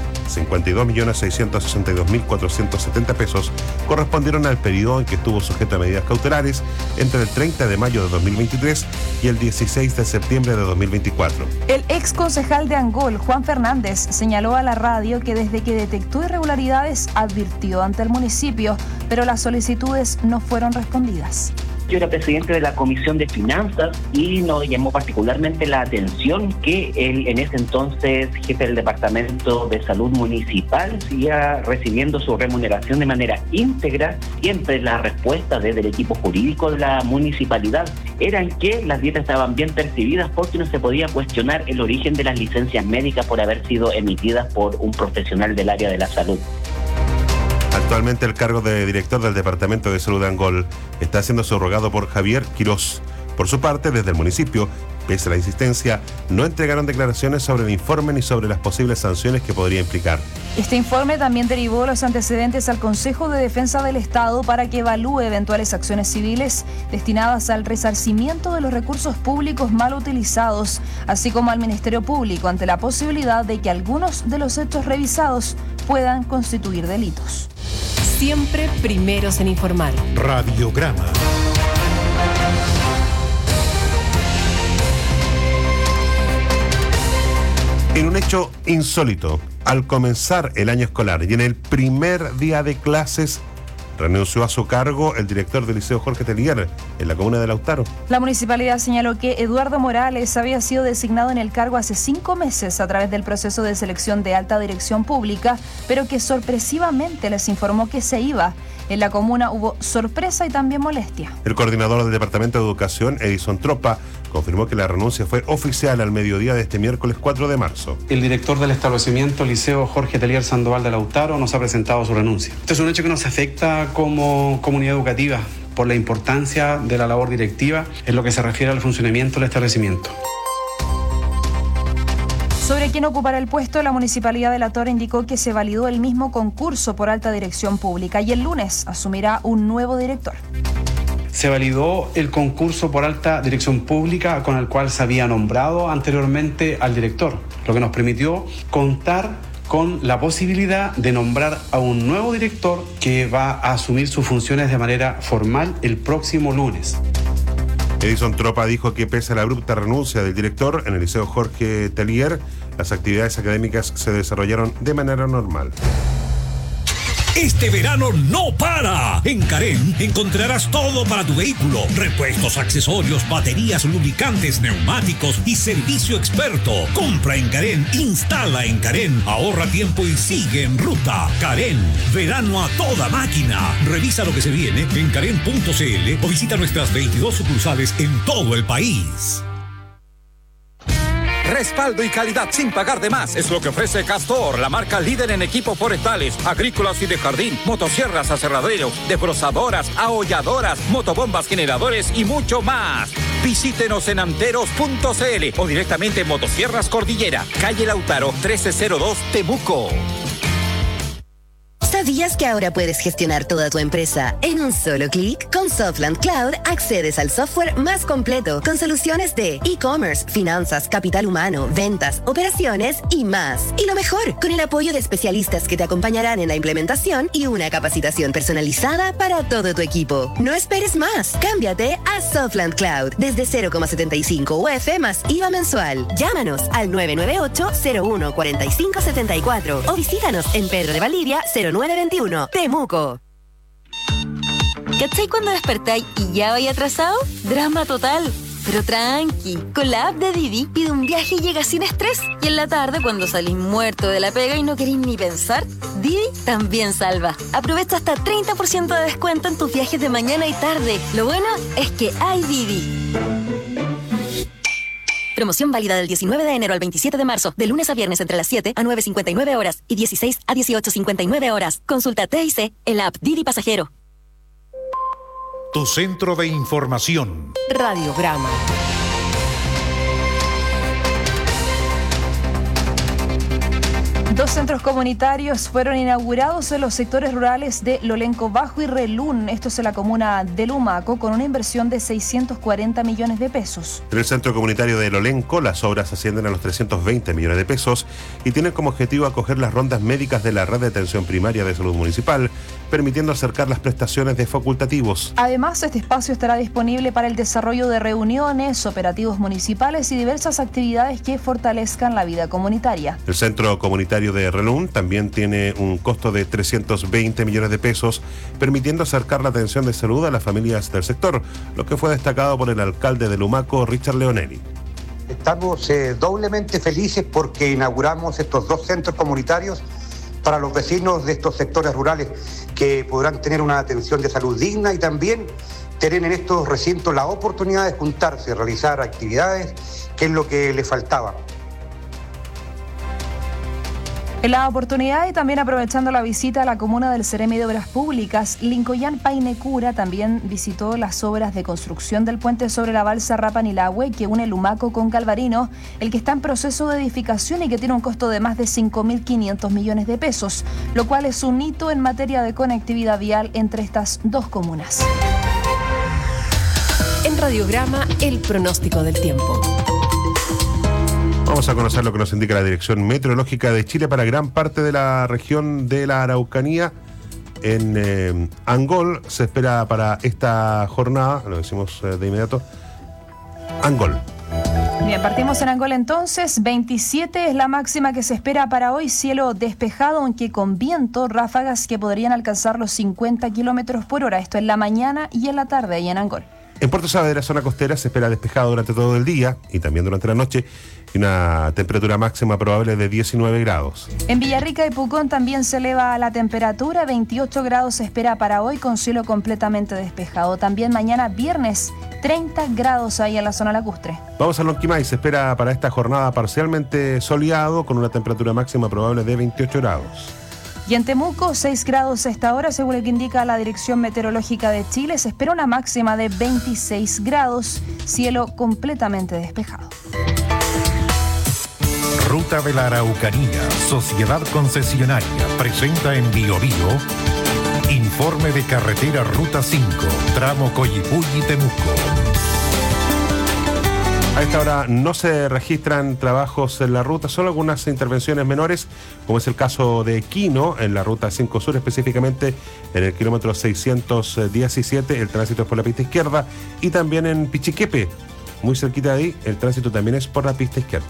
52.662.470 pesos correspondieron al periodo en que estuvo sujeto a medidas cautelares entre el 30 de mayo de 2023 y el 16 de septiembre de 2024. El ex concejal de Angol, Juan Fernández, señaló a la radio que desde que detectó irregularidades advirtió ante el municipio, pero las solicitudes no fueron respondidas. Yo era presidente de la Comisión de Finanzas y nos llamó particularmente la atención que él, en ese entonces jefe del Departamento de Salud Municipal, seguía recibiendo su remuneración de manera íntegra. Siempre las respuestas desde el equipo jurídico de la municipalidad eran que las dietas estaban bien percibidas porque no se podía cuestionar el origen de las licencias médicas por haber sido emitidas por un profesional del área de la salud. Actualmente el cargo de director del Departamento de Salud de Angol está siendo subrogado por Javier Quirós. Por su parte, desde el municipio, pese a la insistencia, no entregaron declaraciones sobre el informe ni sobre las posibles sanciones que podría implicar. Este informe también derivó los antecedentes al Consejo de Defensa del Estado para que evalúe eventuales acciones civiles destinadas al resarcimiento de los recursos públicos mal utilizados, así como al Ministerio Público ante la posibilidad de que algunos de los hechos revisados puedan constituir delitos. Siempre primeros en informar. Radiograma. En un hecho insólito, al comenzar el año escolar y en el primer día de clases, renunció a su cargo el director del Liceo Jorge Tellier en la comuna de Lautaro. La municipalidad señaló que Eduardo Morales había sido designado en el cargo hace 5 meses a través del proceso de selección de alta dirección pública, pero que sorpresivamente les informó que se iba. En la comuna hubo sorpresa y también molestia. El coordinador del Departamento de Educación, Edison Tropa, confirmó que la renuncia fue oficial al mediodía de este miércoles 4 de marzo. El director del establecimiento Liceo Jorge Tellier Sandoval de Lautaro nos ha presentado su renuncia. Este es un hecho que nos afecta como comunidad educativa por la importancia de la labor directiva en lo que se refiere al funcionamiento del establecimiento. Sobre quién ocupará el puesto, la Municipalidad de La Torre indicó que se validó el mismo concurso por alta dirección pública y el lunes asumirá un nuevo director. Se validó el concurso por alta dirección pública con el cual se había nombrado anteriormente al director, lo que nos permitió contar con la posibilidad de nombrar a un nuevo director que va a asumir sus funciones de manera formal el próximo lunes. Edison Tropa dijo que pese a la abrupta renuncia del director en el Liceo Jorge Tellier, las actividades académicas se desarrollaron de manera normal. Este verano no para. En Carén encontrarás todo para tu vehículo: repuestos, accesorios, baterías, lubricantes, neumáticos y servicio experto. Compra en Carén, instala en Carén, ahorra tiempo y sigue en ruta. Carén, verano a toda máquina. Revisa lo que se viene en carén.cl o visita nuestras 22 sucursales en todo el país. Respaldo y calidad sin pagar de más es lo que ofrece Castor, la marca líder en equipos forestales, agrícolas y de jardín, motosierras, aserraderos, desbrozadoras, aholladoras, motobombas, generadores y mucho más. Visítenos en anteros.cl o directamente en Motosierras Cordillera, calle Lautaro 1302, Temuco. ¿Sabías que ahora puedes gestionar toda tu empresa en un solo clic? Con Softland Cloud accedes al software más completo con soluciones de e-commerce, finanzas, capital humano, ventas, operaciones y más. Y lo mejor, con el apoyo de especialistas que te acompañarán en la implementación y una capacitación personalizada para todo tu equipo. No esperes más. Cámbiate a Softland Cloud desde 0,75 UF más IVA mensual. Llámanos al 998-014574 o visítanos en Pedro de Valdivia 09 921. Temuco. ¿Cachai cuando despertáis y ya vais atrasado? Drama total. Pero tranqui, con la app de Didi pide un viaje y llega sin estrés. Y en la tarde, cuando salís muerto de la pega y no queréis ni pensar, Didi también salva. Aprovecha hasta 30% de descuento en tus viajes de mañana y tarde. Lo bueno es que hay Didi. Promoción válida del 19 de enero al 27 de marzo, de lunes a viernes entre las 7 a 9:59 horas y 16 a 18:59 horas. Consulta TIC en la app Didi Pasajero. Tu centro de información. Radiograma. Dos centros comunitarios fueron inaugurados en los sectores rurales de Lolenco Bajo y Relún, esto es en la comuna de Lumaco, con una inversión de 640 millones de pesos. En el centro comunitario de Lolenco, las obras ascienden a los 320 millones de pesos y tienen como objetivo acoger las rondas médicas de la red de atención primaria de salud municipal, permitiendo acercar las prestaciones de facultativos. Además, este espacio estará disponible para el desarrollo de reuniones, operativos municipales y diversas actividades que fortalezcan la vida comunitaria. El centro comunitario de Relún también tiene un costo de 320 millones de pesos, permitiendo acercar la atención de salud a las familias del sector, lo que fue destacado por el alcalde de Lumaco, Richard Leonelli. Estamos doblemente felices porque inauguramos estos dos centros comunitarios para los vecinos de estos sectores rurales que podrán tener una atención de salud digna y también tener en estos recintos la oportunidad de juntarse, realizar actividades, que es lo que les faltaba. En la oportunidad y también aprovechando la visita a la comuna del Ceremi de Obras Públicas, Lincoyán Painecura también visitó las obras de construcción del puente sobre la balsa Rapanilahue que une Lumaco con Calvarino, el que está en proceso de edificación y que tiene un costo de más de 5.500 millones de pesos, lo cual es un hito en materia de conectividad vial entre estas dos comunas. En Radiograma, el pronóstico del tiempo. Vamos a conocer lo que nos indica la Dirección Meteorológica de Chile para gran parte de la región de la Araucanía. En Angol se espera para esta jornada, lo decimos de inmediato, Angol. Bien, partimos en Angol entonces. 27 es la máxima que se espera para hoy. Cielo despejado, aunque con viento, ráfagas que podrían alcanzar los 50 kilómetros por hora. Esto en la mañana y en la tarde ahí en Angol. En Puerto Saavedra, zona costera, se espera despejado durante todo el día y también durante la noche, y una temperatura máxima probable de 19 grados. En Villarrica y Pucón también se eleva la temperatura, 28 grados se espera para hoy con cielo completamente despejado. También mañana viernes, 30 grados ahí en la zona lacustre. Vamos a Lonquimay, se espera para esta jornada parcialmente soleado con una temperatura máxima probable de 28 grados. Y en Temuco, 6 grados a esta hora, según lo que indica la Dirección Meteorológica de Chile. Se espera una máxima de 26 grados, cielo completamente despejado. Ruta de la Araucanía, Sociedad Concesionaria, presenta en Biobío informe de carretera Ruta 5, tramo Coyipulli-Temuco. A esta hora no se registran trabajos en la ruta, solo algunas intervenciones menores, como es el caso de Quino, en la ruta 5 Sur, específicamente en el kilómetro 617, el tránsito es por la pista izquierda, y también en Pichiquepe, muy cerquita de ahí, el tránsito también es por la pista izquierda.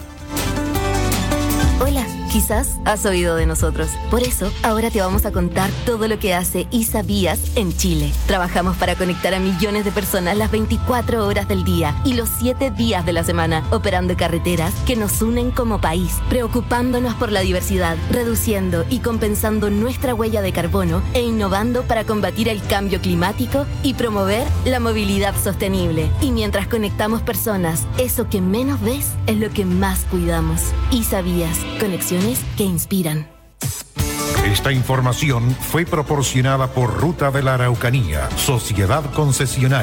Hola, quizás has oído de nosotros. Por eso, ahora te vamos a contar todo lo que hace ISA Vías en Chile. Trabajamos para conectar a millones de personas las 24 horas del día y los 7 días de la semana, operando carreteras que nos unen como país, preocupándonos por la diversidad, reduciendo y compensando nuestra huella de carbono e innovando para combatir el cambio climático y promover la movilidad sostenible. Y mientras conectamos personas, eso que menos ves es lo que más cuidamos. ISA Vías. Conexiones que inspiran. Esta información fue proporcionada por Ruta de la Araucanía, Sociedad Concesionaria.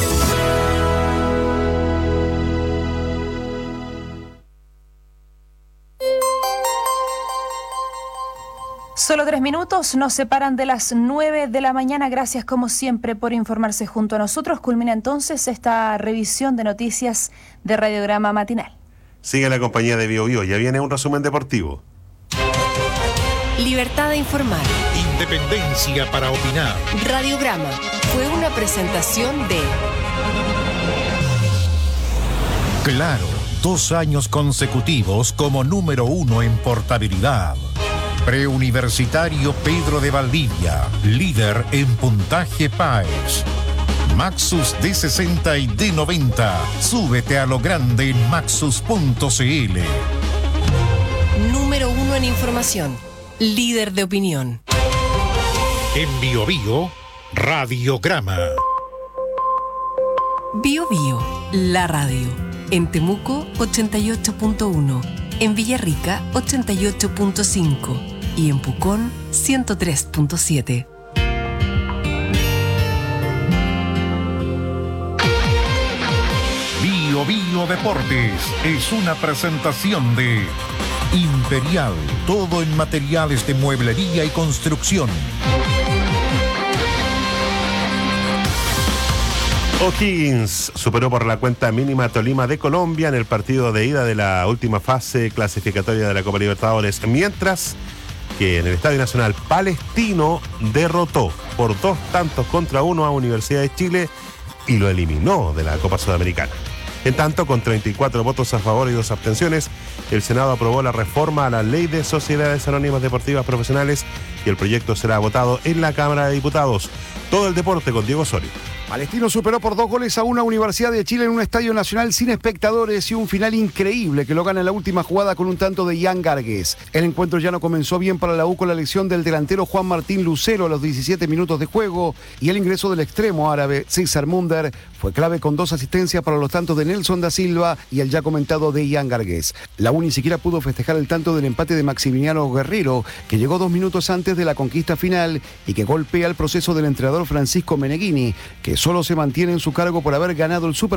Solo 3 minutos nos separan de las 9 de la mañana. Gracias como siempre por informarse junto a nosotros. Culmina entonces esta revisión de noticias de Radiograma Matinal. Sigue la compañía de Biobío, ya viene un resumen deportivo. Libertad de informar. Independencia para opinar. Radiograma fue una presentación de Claro, 2 años consecutivos como número 1 en portabilidad. Preuniversitario Pedro de Valdivia, líder en puntaje PAES. Maxus D60 y D90. Súbete a lo grande en maxus.cl. Número 1 en información. Líder de opinión. En Bio Bio, Radiograma. Bio Bio, la radio. En Temuco, 88.1. En Villarrica, 88.5. Y en Pucón, 103.7. Bio Bio Deportes es una presentación de Imperial, todo en materiales de mueblería y construcción. O'Higgins superó por la cuenta mínima a Tolima de Colombia en el partido de ida de la última fase clasificatoria de la Copa Libertadores, mientras que en el Estadio Nacional Palestino derrotó por 2-1 a Universidad de Chile y lo eliminó de la Copa Sudamericana. En tanto, con 34 votos a favor y 2 abstenciones, el Senado aprobó la reforma a la Ley de Sociedades Anónimas Deportivas Profesionales y el proyecto será votado en la Cámara de Diputados. Todo el deporte con Diego Osorio. Palestino superó por 2-1 a Universidad de Chile en un estadio nacional sin espectadores y un final increíble que lo gana en la última jugada con un tanto de Ian Gargues. El encuentro ya no comenzó bien para la U con la lesión del delantero Juan Martín Lucero a los 17 minutos de juego y el ingreso del extremo árabe César Munder fue clave con 2 asistencias para los tantos de Nelson da Silva y el ya comentado de Ian Gargues. La U ni siquiera pudo festejar el tanto del empate de Maximiliano Guerrero, que llegó 2 minutos antes de la conquista final y que golpea el proceso del entrenador Francisco Meneghini, que solo se mantiene en su cargo por haber ganado el Super